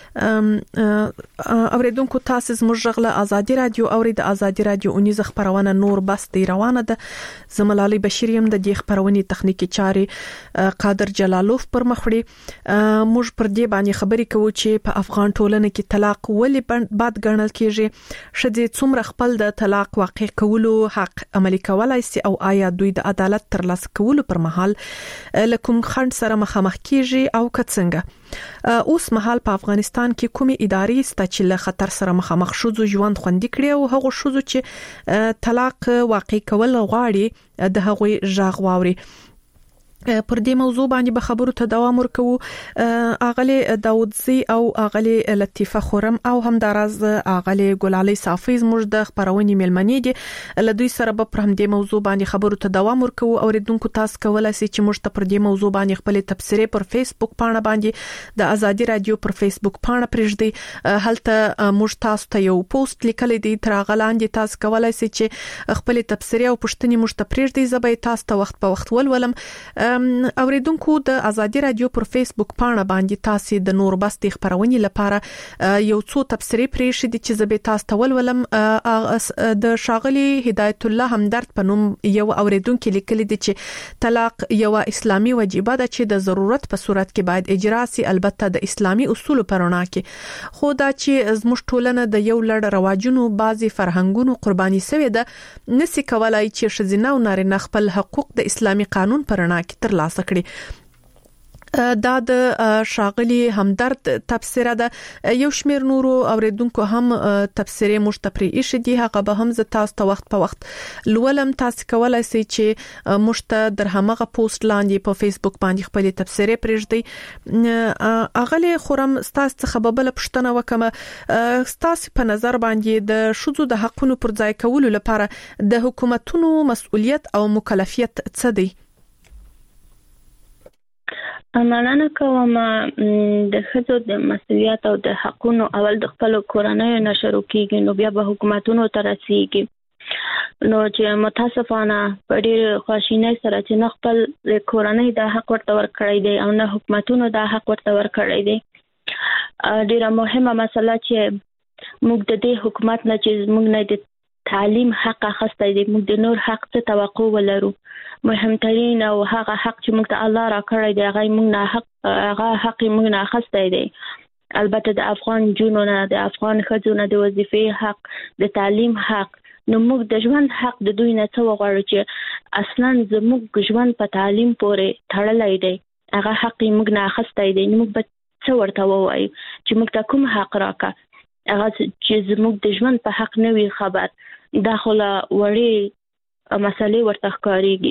اوریدونکو تاسو زموږ غږ له ازادي رادیو اوري. د ازادي رادیو اونیز خبرونه نور بس دی روانه ده. زملالي بشیر يم د دې خبرونې تخنیکی چاري قادر جلالوف پر مخ وړي. موږ پر دې باندې خبرې کوو چې په افغان ټولنه کې طلاق ولې بد ګڼل کیږي، شدي څومره خپل د طلاق واقع کولو حق عملي کولای سي او آیا دوی د عدالت ترلاسه کولو پر مهال لکم خند سره مخامخ کیږي او کڅنګه. اوس مهال په افغانستان کې کومي ادارې ست چې له خطر سره مخامخ شوزو ژوند خوندي کړي او هغه شوزو چې طلاق واقع کول غواړي د هغوی ژغ واوري. پر دې موضوع باندې به خبرو ته دوام ورکوو. اغلی داودزی او اغلی لطیفه خورم او هم دراز اغلی ګلالي صافي زموږ د خبرونې ملمنې دي. له دوی سره به پر هم دې موضوع باندې خبرو ته دوام ورکوو. اوریدونکو تاسو کولای شئ چې موږ ته پر دې موضوع باندې خپل تبصره پر فیسبوک پاڼه باندې د ازادي رادیو پر فیسبوک پاڼه پرېږدئ. هلته موږ تاسو ته یو پوسټ لیکل دي تر غلاندې تاسو کولای شئ چې خپل تبصره او پوښتنې موږ ته پرېږدئ. زه به تاسو ته وخت په وخت ولولم. اوریدونکو د ازادي رادیو پر فیسبوک پاڼه باندې تاسو د نور بستي خبرونې لپاره یو څو تبصرې پرې شې چې زه به تاسو ته ولولم. د شاغلي هدایت الله همدرد په نوم یو اوریدونکو لیکلي دي چې طلاق یو اسلامي وجیبه ده چې د ضرورت په صورت کې باید اجرا سي، البته د اسلامي اصول په رڼا کې. خو دا چې زموږ ټولنه د یو لړ رواجونو بعضي فرهنګونو قرباني شوی ده، نسی کولای چې ښځینه او نارینه خپل حقوق د اسلامي قانون په رڼا کې ترلاسه کړي. دا د شاغلي همدرد تفسیر ده. یو شمیر نورو اوریدونکو هم تفسیرې مشتپری ایښې دي، هغه به هم ز تاسو ته وخت په وخت لولم. تاسو کولای شئ چې مشت در همغه پوسټ لاندې په فیسبوک باندې خپل تفسیرې پرېږدئ. اغلی خورم تاسو څخه به بل پښتنه وکم، تاسو په نظر باندې د شذو د حقونو پر ځای کولو لپاره د حکومتونو مسؤلیت او مکلفیت څه دی؟ مننه کوم. د ښځو د مسؤلیت او د حقونو اول د خپل کورنۍ نه شروع کیږي، نو بیا به حکومتونو ته رسیږي. نو چې متاسفانه په ډېر خواشینۍ سره چې نه خپل کورنۍ د حق ورته ورکړی دی او نه حکومتونو د حق ورته ورکړی دی. ډېره مهمه مسله چې موږ د دې حکومت نه چې موږ نه د تعلیم حق اخستی دی، موږ د نور حق څه توقع ولرو. مهمترین او هغه حق چې موږ ته الله را کړی دی هغه موږ نه حق هغه حق موږ نه اخستی دی. البته د افغان جنونو نه، د افغان ښځو نه د وظیفې حق، د تعلیم حق. نو موږ د ژوند حق د دوی نه څه وغواړو چې اصلا زموږ ژوند په تعلیم پورې تړلی دی، هغه حق موږ نه اخستی دی. نو موږ به څه ورته ووایو چې موږ ته کوم حق راکړه؟ هغه چې زموږ د ژوند په حق نه وي خبر. دا خو له وړې مسلې ورته ښکارېږي.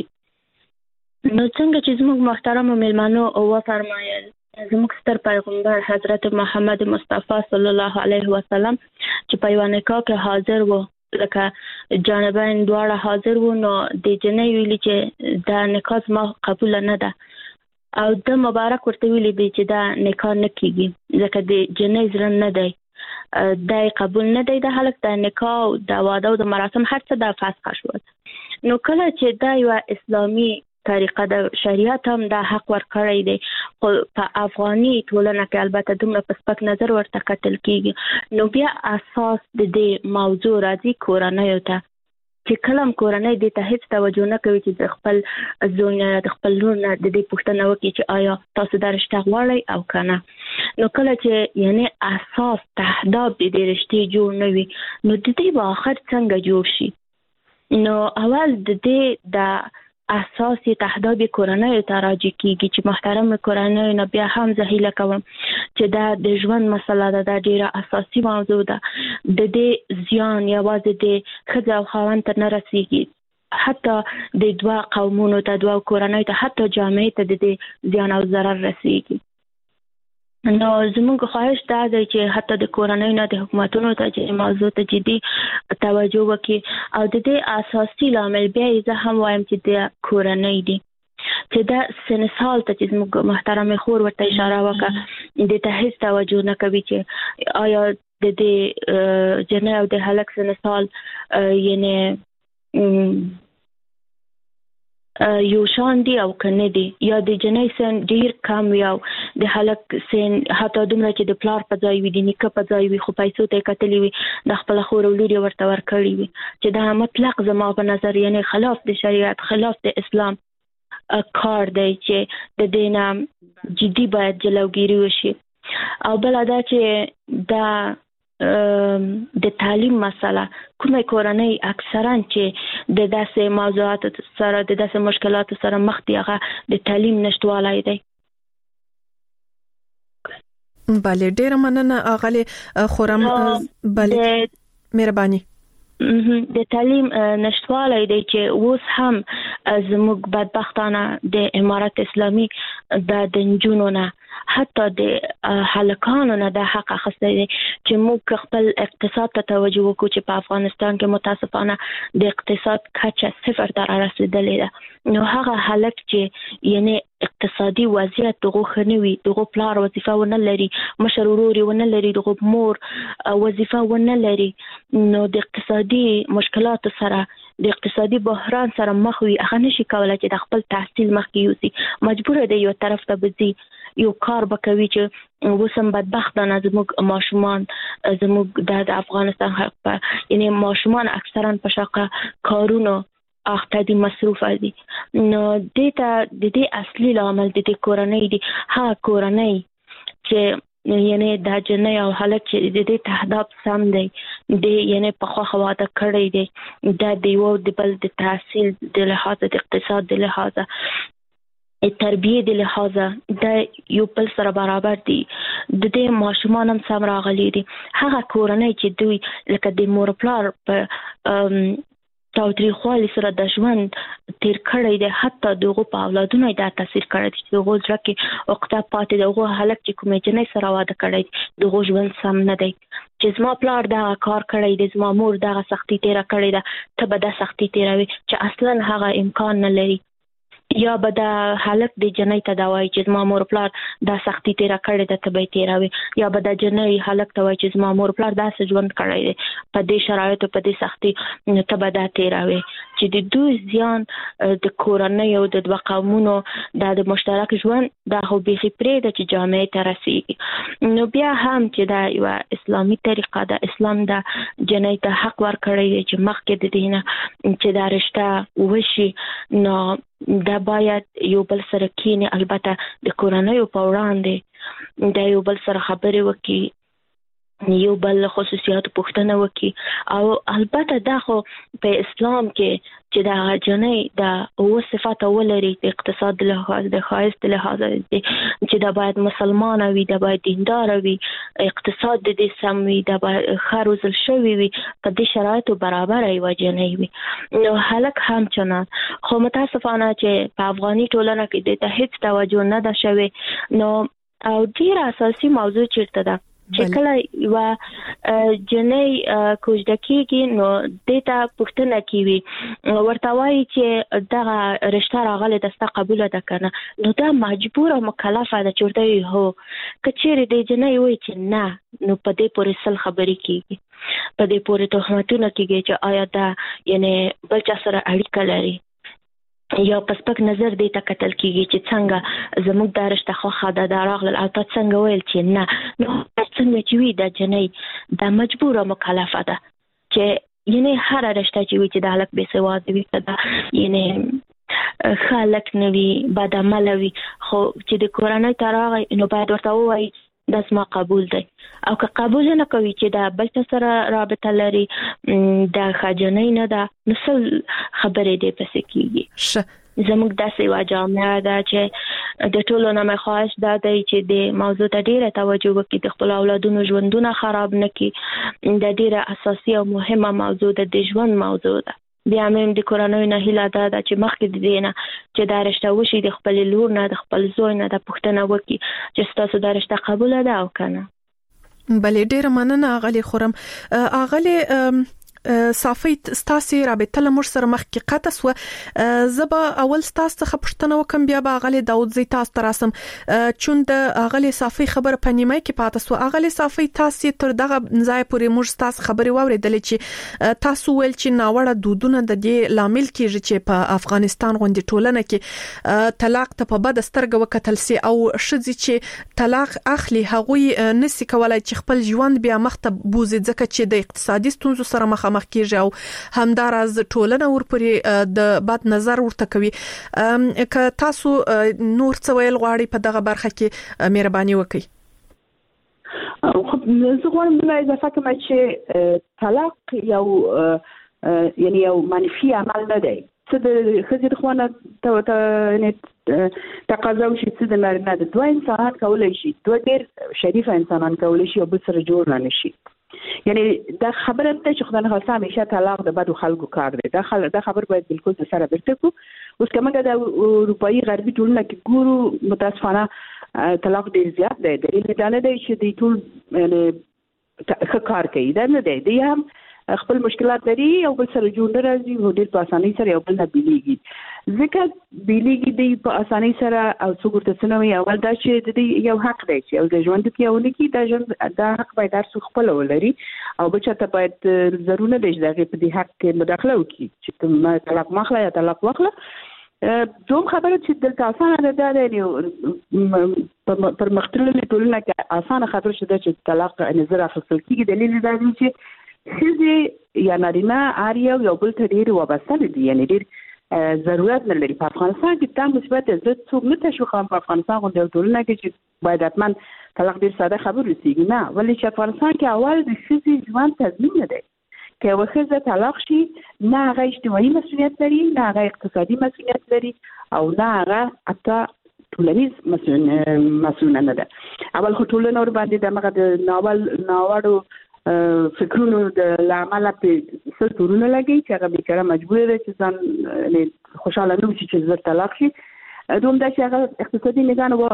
نو څنګه چې زموږ محترمو میلمنو وفرمایل، زموږ ستر پیغمبر حضرت محمد مصطفی صلی الله علیه وسلم چې په یو نکاح کې حاضر وو، لکه جانبین دواړه حاضر وو، نو د جنۍ ویلي چې دا نکاح زما قبول نه ده او د مبارک ورته ویلي دی چې دا نکاح نه کیږي ځکه د جنۍ زړه نه دی، دا قبول نه دی د هلک د نکاح او د واده او د مراسم هر څه د فسخ شول. نو کله چې دا یو اسلامي طریقه د شریعت هم دا حق ورکړی دی، خو په افغاني ټولنه کې البته دومره په سپک نظر ورته کتل کیږي. نو بیا اساس د دې موضوع راځي کورنیو ته، چې کلم کورنۍ دې ته هیڅ توجه نه کوي چې د خپل زوی نه د خپل لور نه د دې پوښتنه وکړي چې آیا تاسو دا رشته غواړئ او که نه. نو کله چې یعنی اساس تهداب د دې رشتې جوړ نه وي، نو د دې به آخر څنګه جوړ شي؟ نو اول د دې د اساسي تهداب کورنۍ ته راځي کیږي چې محترم کورنۍ نه بیا هم زه هیله کوم چې دا د ژوند مسله ده، دا ډیره اساسي موضوع ده. د دې زیان یوازې د ښځې او خاوند ته نه رسیږي، حتی د دوه قومونو ته، دوه کورنۍ ته، حتی جامعې ته د دې زیان او ضرر رسیږي. نو زموږ خواهش دا دی چې حتی د کورنۍ نه د حکومتونو ته چې موضوع ته جدي توجه وکړي او د دې اساسي لامل بیا یې زه هم وایم چې د کورنۍ دی، چې دا سنسال ته چې زموږ محترم خور ورته اشاره وکړه د ته هیڅ توجه نه کوي چې آیا د دې جنۍ او د هلک سنسال یعنی یو شان دی او کنه دی یا د جنۍ سن ډیر کم یو د هلک سن حتی دومره چې د پلار په ځای وي د نیکه په ځای وي خو پیسو ته کتلی وي د خپل خور ولوري ورته ورکړي وي چې دا مطلق زما په نظر یعنی خلاف د شریعت خلاف د اسلام کار دی چې د دینه جدي باید جلوګیری وشي. او بل دا چې دا د تعلیم مسله کومه کورنۍ اکثرا چې د داسې موضوعات سره د داسې مشکلات سره مخ دي هغه د تعلیم نشټوالای دی. بله ډیر مننه اغلی خورم. بله مهرباني. د تعلیم نشټوالای دی چې اوس هم زموږ بدبختانه د امارت اسلامي د دنجونو نه حتی د هلکانو نه د حق اخیستی دی چې موږ خپل اقتصاد ته توجه وکړو چې په افغانستان کې متاسفانه د اقتصاد کچه صفر ته رسیدلې ده. نو هغه هلک چې یعنی اقتصادي وضعیت دغه خنوي دغه پلار وظیفه ونه لري مشر ورور ونه لري دغه مور وظیفه ونه لري نو د اقتصادي مشکلات سره د اقتصادي بحران سره مخ وي هغه نشي کولای چې د خپل تحصیل مخکې یوسي مجبور دی یو طرف ته بځي یو کار وکوي چې وسم بدبختانه زموږ ماشومان زموږ د افغانستان حق په یعنی ماشومان اکثرا په شاقه کارونو اخته دي مصروف دي. نو دیتا د دې اصلي عامل د دې کورنۍ دي ها کورنۍ چې یعنی دا جنۍ او هلک چې د دې تهداب سم دی د یعنی په خو خواته کړی دی دا دیو د بل د تحصیل د لحاظ د اقتصاد د لحاظ تربیه د لحاظه د یو بل سره برابر دي د دې ماشومان هم سم راغلي دي. هغه کورنۍ چې دوی لکه د مور پلار په تاوتریخوالي سره د ژوند تیر کړی دی حتی دغه په اولادونو دا تاثیر کړی دی چې دغه ځکه کې وخت پاتې دغه هلک چې کومې جنۍ سره واده کړی دغه ژوند سم نه دی چې زما پلار دا کار کړی دی زما مور دا سختي تیر کړی ده ته به دا سختي تیروي چې اصلا هغه امکان نه لري یا به دا هلک د جنۍ ته دا وایي چې زما مور پلار دا سختي تیر کړی ده ته به تیروي یا به دا جنۍ هلک ته وایي چې زما مور پلار دا ژوند کړی دی په دې شرایطو په دې سختي ته به دا تیروي چې د دوی ځان د کورنۍ او د دوه قومونو د مشترک ژوند دا خو بيخي پرې د چې جامعه ته رسیږي. نو بیا هم چې دا یو اسلامي طریقه ده اسلام دا جنۍ ته حق ورکړی دی چې مخکې د دینه چې دا رشتہ وشي نو دا باید یو بل سره کینی البته د کورنۍ په وړاندې دا یو بل سره خبرې وکړي یو بل خصوصیات پوښتنه وکړي او البته دا خو په اسلام کې چې دا جنۍ دا او صفات ولري د اقتصاد له لحاظ د خاص لحاظ چې دا باید مسلمان وي دا باید دیندار وي اقتصاد د دې سم وي دا باید خروزل شوی وي په دې شرایطو برابر وي جنۍ وي نو هلک هم چنان خو متاسفانه چې په افغاني ټولنه کې د هیڅ توجه نه ده شوی نو او ډیر اساسي موضوع چیرته ده چې کله یو جنۍ کوژدکیږي نو دیتا پښتنه کیوي ورته وایي چې دغه رشتہ راغله دستا قبول ده کنه نو دا مجبور او مکلفه ده چورته هو کچېره د جنۍ وایي چې نه نو په دې پورې سل خبرې کیږي په دې پورې تهمتونه کیږي چې آیا دا یعنی بل چا سره اړیکه لري یا پسپک نظر دی ته کتل کیږي چې څنګه زموږ د رشتہ خو خاده دراغل او ته څنګه ویل چې نه نو څنګه چې وی د جنۍ د مجبور او مکلفه ده چې یعنی هر رشتہ چې وی چې د هلک به سواد وي کده یعنی خلک نوي بد عمل وي خو چې د کورنۍ تراغ نو باید ورته وایي دا زما قبول دی او که قبول نه کوي چې دا بل څه سره رابطه لري دا خجنۍ نه ده نو څه خبرې دی پسې کیږي زموږ داسې یوه جامعه ده چې د ټولو نه مې خواهش دا دی چې د موضوع ته ډیره توجه وکړي د خپلو اولادونو ژوندونه خراب نه کړي دا ډیره اساسي او مهمه موضوع ده د ژوند موضوع ده. بیا مې د کورنۍ نه هیله ده چې مخکې د دې نه چې دا رشتہ وشي د خپل لور نه د خپل زوی نه د پوښتنه وکړي چې ستاسو دا رشتہ قبول ده او کنه. بلې ډېر مننه اغلی خورم. اغلی صافي ستاسي رابطه لمر سره مخ کې قطه سو زبا اول ستاس څخه پښتنه وکم بیا به غلي داود زی تاسو تراسم چون د غلي صافي خبر پنیمای کې پاتې سو غلي صافي تاسو تر دغه ځای پورې مر ستاس خبري واوریدل چې تاسو ول چې ناوړه دودونه د دې لامل کېږي چې په افغانستان غونډه ټولنه کې طلاق ته په بد سترګه وکتل سي او شذي چې طلاق اخلي هغوی نسی کولای چې خپل ژوند بیا مخته بوزي ځکه چې د اقتصادي ستونزو سره مخامخ کیږي او همداراز ټولنه ورپورې د بد نظر ورته کوي. که تاسو نور څه ویل غواړئ په دغه برخه کې مهرباني وکړئ. خب زه غواړم د اضافه کوم چې طلاق یو یعنی یو منفي عمل نه دی څه د ښځې د خوانه ته تقاضا وشي څه د نارینه د دوه انسانان کولی شي دوه ډېر شریفه انسانان کولی شي او بل سره جوړ نه شي. یعنی دا خبره ده چې خدای نه خاصه همیشه طلاق د بدو خلکو کار دی. دا خل دا خبر باید بالکل د سره برته کو. اوس کومه د اروپאי غربي ټولنه کې ګورو متاسفانه طلاق ډیر زیات دی. دلیل دا نه دی چې د ټول یعنی ښه کار کوي دا نه دی. دی هم خپل مشکلات لري او بل سره جوړ راځي او ډیر په اسانۍ سره یو بل نه بیلیږي. ځکه بیلیږي دی په اسانۍ سره او څوک ته سنوي اول دا چې د دې یو حق دی چې او د ژوند کې یو لکی دا ژوند دا حق باید هر څوک خپل ولري او بل چاته باید ضروري دی چې دغه په دې حق کې مداخله وکړي چې ته طلاق مخله یا طلاق واخله. دوم خبره چې د اسانه ده دی پر مختلفه ټولنه کې اسانه خبره شته چې طلاق نظر اخیستل کیږي. دلیل دا دی چې ښځې یا نارینه هر یو یو بل ته ډېر وابسته دي یعنی ډېر ضرورت نه لري. په افغانستان کې دا مثبت زه څوک نه تشویقوم په افغانستان غونډه ټولنه کې چې باید حتما طلاق ډېر ساده خبر رسیږي نه ولې چې افغانستان کې اول د ښځې ژوند تضمین نه دی. که یوه ښځه طلاق شي نه هغه اجتماعي مسؤلیت لري نه هغه اقتصادي مسؤلیت لري او نه هغه حتی ټولنیز مسؤلیت نه ده. اول خو ټولنه ور باندې دغه د ناول ناوړو فکرونو د لامل په څه تورونه لګي چې هغه بیچاره مجبور دی چې ځان خوشاله نه وي چې زر طلاق شي. دوم دا چې هغه اقتصادي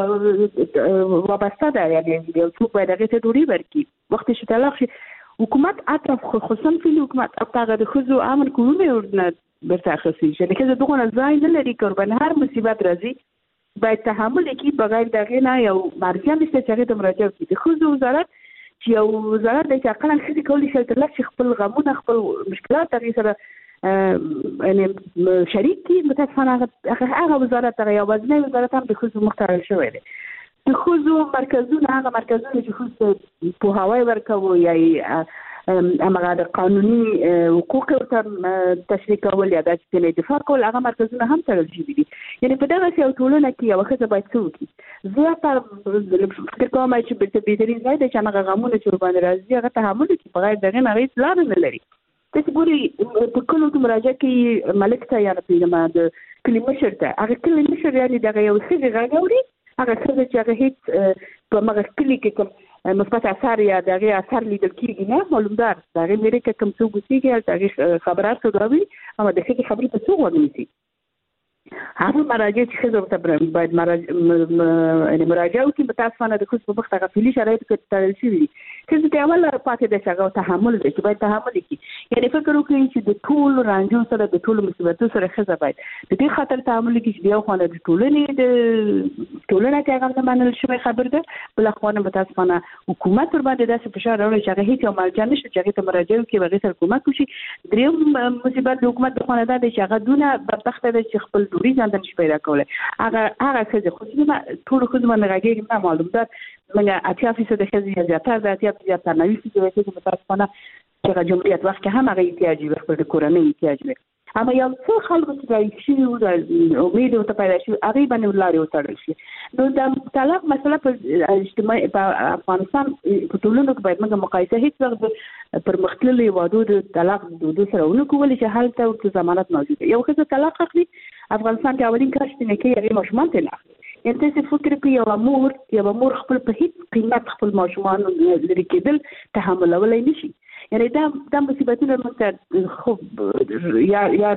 نگاه وابسته ده یعنی یو څوک باید هغه ته ډوډۍ ورکړي وخت چې طلاق شي. حکومت اطراف خصوصا فی حکومت هغه د ښځو امن کولو ورنه برته اخلي چې لکه دغه ځای نه لري قربان هر مصیبت راځي باید تحمل وکړي بغیر دغه نه یو مرجع مست چې د مراجعه کوي. د ښځو وزارت چې یو وزارت د اقل ښځې کولی شي ترلاسه خپل غمونه خپل مشکلات هغه سره یعنی شریک کی متاسفانه هغه وزارت هغه یوازینی وزارت هم د ښځو مختار شوی دی. د ښځو مرکزونه هغه مرکزونه چې ښځو په هوای ورکوي یا هغه د قانوني حقوق ورته تشریح کول یا د چینه دفاع کول هغه مرکزونه هم تړل شوي دي. یعنی په دغه یو ټولنه کې یو ښځه باید څه وکړي. زه تر فکر کوم چې په بهترین ځای د چې هغه غمونه چې ورباندې راځي هغه تحمل کړي بغیر دغه نه هیڅ لار نه لري. تاسو ګورئ په کلو کې مراجعه کوي ملک ته یا پیغام د کلی مشر ته هغه کلی مشر یعنی دغه یو ښځه راغوري هغه څه چې هغه هیڅ په مغه کلی کې کوم مثبت اثر یا دغه اثر لیدل کیږي نه معلومدار دغه مېره کې کوم څه ګوتیږي هغه خبرات کوي اما د ښځې خبرې ته څو ورنيسي. هغه مراجعه چې ښځه ته باید مراجعه مراجعه وکړي متاسفانه د ښځو په وخت هغه فعلي شرایط کې تړل شوي دي. ښځې ته اول پاتې د هغه تحمل دی چې باید تحمل وکړي. یعنی فکر وکړي چې د ټول رانجو سره د ټول مصیبتو سره ښځه باید د دې خاطر تحمل وکړي چې یو خانه د ټولنې د ټولنه کې هغه منل شوی خبر ده بل خانه متاسفانه حکومت ور باندې داسې فشار راوړي چې هغه هیڅ مرجع نشي چې هغه ته مراجعه وکړي بغیر تر حکومت وشي. دریم مصیبت د حکومت د خانه ده چې هغه دونه بدبخته ده چې خپل ډوډۍ ځان ته نشي پیدا کولای. هغه هغه څه خصوصا ټول خدمت نه راګي نه معلوم ده منګه اتیا فیصد د ښځې زیاتره د اتیا زیاتره نوي فیصد د متاسفانه چې جمهوریت وخت کې هم هغه احتیاج وي خپل کورنۍ احتیاج وي. اما یو څه خلکو چې راځي شي او امید او ته پیدا شي هغه باندې لارې وتړل شي. نو د طلاق مسله په اجتماعي په افغانستان په ټولنه کې باید موږ مقایسه هیڅ وخت پر مختلفو وادو د طلاق د دوه سره ونکول چې حالت او ضمانت موجوده. یو ښځه طلاق اخلي افغانستان کې اولین کار چې نه کوي هغه ماشومان ته نه اخلي. ان څه فکر کوي یو امور یو امور خپل په هیڅ قیمت خپل ماشومان لري کېدل تحملولای نشي. یعنی دا د مصیبتونو مستر خو یا یا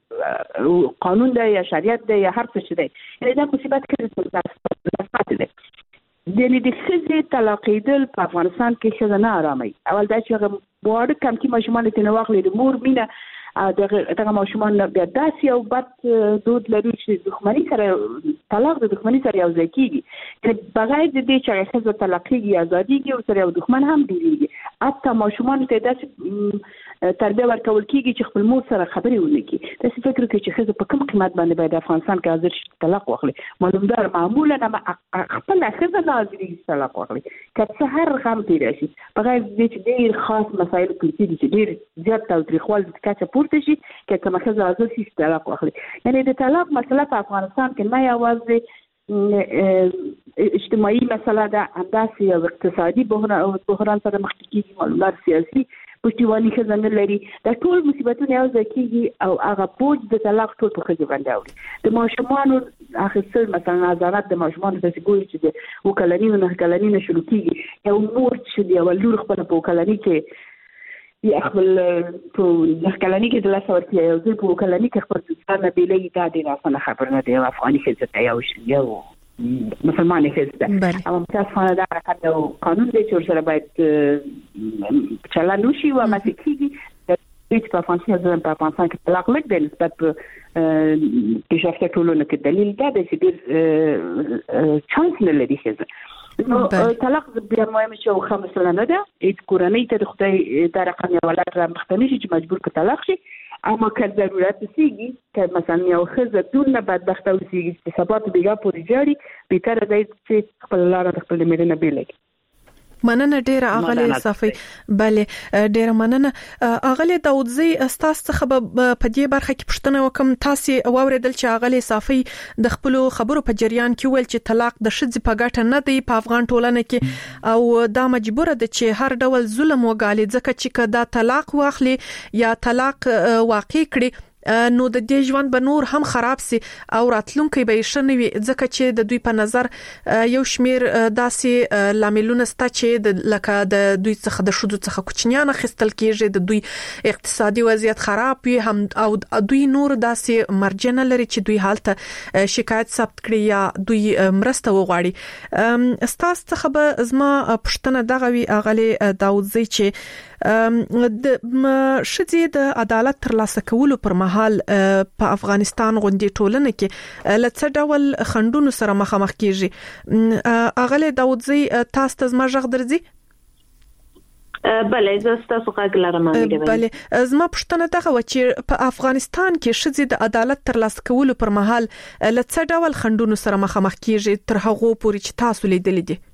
قانون دی یا شریعت دی یا هر څه دی یعنی دا مصیبت کې څه دی. یعنی د ښځې طلاقېدل په افغانستان کې ښځه نه آرامي. اول دا چې واړه کم کې ماشومان ته نواخلي د مور مینه دغه دغه ماشومان بیا داسې یو بد دود لري چې دښمنی سره طلاق د دښمنی سره یو ځای کیږي بغیر د دې چې ښځه طلاق کیږي ازاديږي او سره یو دښمن هم ډیریږي حتی ماشومان ته داسې تربیه ورکول کیږي چې خپل مور سره خبرې ونه کړي تاسو فکر کوئ چې ښځه په کوم قیمت باندې باید افغانستان کې حاضر شي طلاق واخلي معلومدار معمولا خپل ښځه ناظري طلاق واخلي که هر غم دی راشي بغیر د دې چې ډیر خاص مسایل کې دي چې ډیر زیات تاریخوال د کچه پورته شي که کومه ښځه حاضر شي طلاق واخلي یعنی د طلاق مسله په افغانستان کې نه یوازې اجتماعي مسله ده همداسې یو اقتصادي بحران سره مخ کېږي معلومات سیاسي پشتیواني ښځه نه لري دا ټول مصیبتونه یو ځای کېږي او هغه بوج د طلاق ټول په ښځې باندې اوري د ماشومانو اخیستل مثلا ازارات د ماشومانو داسې ګوري چې د اوه کلني نه نهه کلني نه شروع کېږي یو مور چې د یوه لور خپله په اوه کلني کې یا خپل په نهه کلني کې د لاسه ورکړي یو ځل په اوه کلني کې خپل ځان نه بېلوي دا ډېره اسانه خبره نه ده یو افغاني ښځه ته یو یو مسلمانې ښځه ده اما متاسفانه دا حرکت یو قانون دی چې ورسره باید چلند وشي او هماسې کېږي چې په افغانستان په افغانستان کې طلاق لږ دی نسبت په پیشرفته ټولنو کې دلیل دا دی چې ډېر چانس نه لري ښځه نو طلاق بیا مهم چې یو ښه مسله نه ده هیڅ کورنۍ ته د خدای دا رقم یو ولاد رامخته نه شي چې مجبور که طلاق شي اما که ضرورت وسیږي که مثلا یو ښځه دونه بدبخته وسیږي چې سبا ته بېګا پورې جاړي بهتره دی چې خپله لاره د خپل مېړه نه بېله کړي مننه ډیره اغلی صافی بله ډیره مننه اغلی داودزی استاس څخه په دې برخه کې پوښتنه وکم تاسو واوریدل چې اغلی صافی د خپل خبرو په جریان کې ویل چې طلاق د ښځې په ګټه نه دی په افغان ټولنه کې او دا مجبور ده چې هر ډول ظلم وګالي ځکه چې دا طلاق واخلي یا طلاق واقع کړي نو د دې ژوند به نور هم خراب سي او راتلونکي به شنوي ځکه چې د دوی په نظر یو شمیر داسې لاملونه ستا چې د لکه د دوی څخه د شودو څخه کوچنیان خستل کېږي د دوی اقتصادي وضعیت خراب وي هم او دوی نور داسې مرجنه لري چې دوی حالت شکایت ثبت کړي یا دوی مرسته وغواړي استاس څخه به زما پښتنه دغه وی اغلی داودزی چې د شذې د عدالت ترلاسه کولو پر مهال په افغانستان غونډې ټولنه کې لڅ ډول خندونو سره مخامخ کیږي اغلی داودزی تاسو ته زما ژغ درځي بله زه ستاسو غږ لرم بله زما پوښتنه دغه و چې په افغانستان کې ښځې د عدالت ترلاسه کولو پر مهال لڅ ډول خندونو سره مخامخ کیږي تر هغه پورې چې تاسو لیدلې دي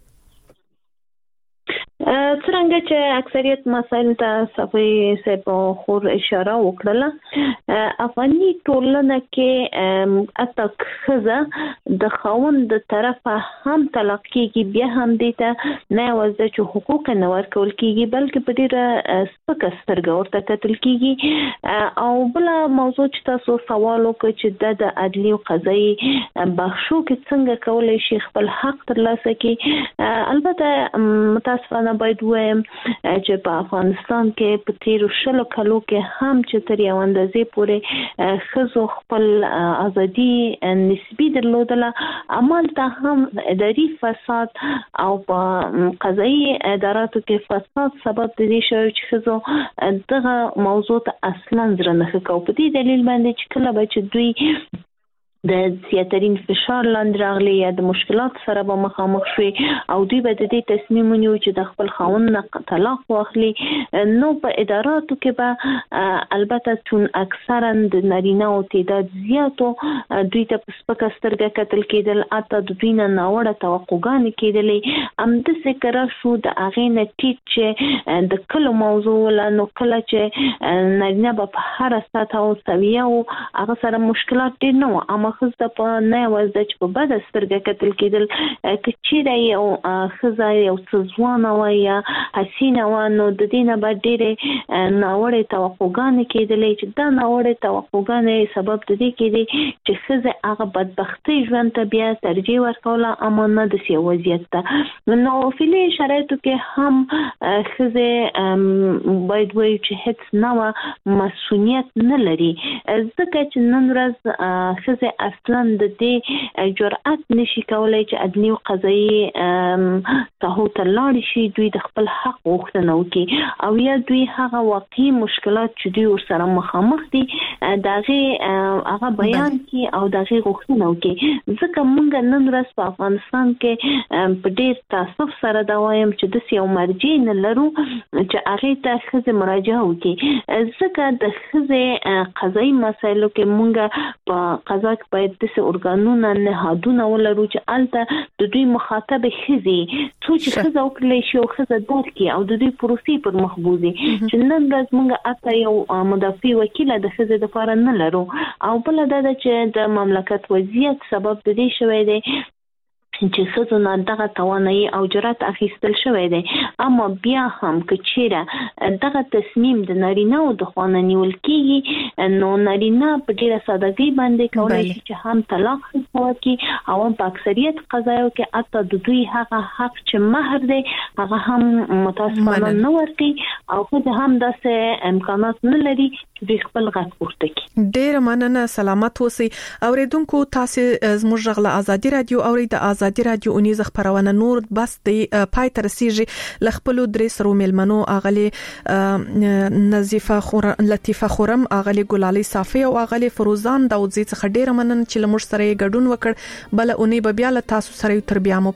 څرنګه چې اکثریت مسایل ته صفي سه په خور اشاره وکړه افغاني ټولنه کې اتک خزه د خاوند د طرفه هم طلاق کیږي بیا هم دیته نه وځي چې حقوق نه ورکول کیږي بلکې په ډیره سپک سترګه ورته کتل کیږي او بل موضوع چې تاسو سوال وکړئ چې د عدلي او قضایي بخښو کې څنګه کولای شي خپل حق ترلاسه کړي البته متاسفانه باید وایم چې په افغانستان کې په تیرو شلو کلو کې هم چې تر یو اندازې پورې ښځو خپل ازادي نسبي درلودله عملته هم اداري فساد او په قضایي اداراتو کې فساد سبب د دې شو چې ښځو دغه موضوع ته اصلا زړه نه ښه کوي په دې دلیل باندې چې کله به چې دوی د زیاترین فشار لاندې راغلي یا د مشکلات سره به مخامخ شوي او دوی به د دې تصمیم ونیو چې د خپل خاوند نه طلاق واخلي نو په اداراتو کې به البته چون اکثرا د نارینه او تعداد زیاتو دوی ته په سپکه سترګه کتل کېدل اته د دوی نه ناوړه توقعګانې کېدلې همداسې که راشو د هغې نه ټیټ چې د کلو موضوع وله نو کله چې نارینه به په هره سطحه او سویه و هغه سره مشکلات ډېر نه وه اما ښځه په نه یوازې چې په بده سترګه کتل کېدل که چیرې یو ښځه یو څه ځوانه وه یا حسینه وه نو د دې نه به ډېرې ناوړې توقعګانې کېدلې چې دا ناوړې توقعګانې سبب د دې کېدې چې ښځې هغه بدبختۍ ژوند ته بیا ترجیح ورکوله اما نه داسې یو وضعیت ته نو فعلي شرایطو کې هم ښځې باید وایو چې هېڅ نوع مسؤلیت نه لري ځکه چې نن ورځ ښځې اصلا د دې جرأت نشي کولای چې عدلي او قضایي ساحو ته لاړ شي، دوی د خپل حق غوښتنه وکړي او یا دوی هغه واقعي مشکلات چې دوی ورسره مخامخ دي دغه هغه بیان کړي او دغه غوښتنه وکړي. ځکه موږ نن ورځ په افغانستان کې په ډېر تاسف سره دا وایم چې د یو مرجع نه لرو چې هغه ته ښځې مراجعه وکړي، ځکه د ښځې قضایي مسایلو کې موږ په قضا کې باید داسې ارګانونه نهادونه ولرو چې هلته د دوی مخاطب ښځې څو چې ښځه وکړلی شي او ښځه درک کړي او د دوی پروسې پر مخ بوځي، چې نن ورځ موږ حتی یو مدافع وکیله د ښځې دپاره نه لرو. او بله دا ده چې د مملکت وضعیت سبب د دې شوی دی چې ښځو نه دغه توانایي او جرأت اخیستل شوی دی، اما بیا هم که چیرې دغه تصمیم د نارینه‌و د خوا نه نیول کېږي نو نارینه په ډېره سادهګۍ باندې کولی شي چې هم طلاق ورکړي او هم په اکثریت قضایو کې حتی د دوی هغه حق چې مهر دی هغه هم متاسفانه نه ورکوي او ښځې هم داسې امکانات نه لري چې دوی خپل غږ پورته کړي. ډېره مننه، سلامت اوسئ. اورېدونکو تاسو زموږ غږ له ازادي رادیو اورئ. د ازادي رادیو اونیزه خبرونه نور بس د پای تر رسیږي. لخپلو درې سرو ملمنو اغلی نظیفه خور لطیفه خورم، اغلی ګلالي صافي او اغلی فروزان داوودزي څخه ډېر مننه چې لمر سره ګډون وکړ. بل اونې به بیا له تاسو سره تر بیا مو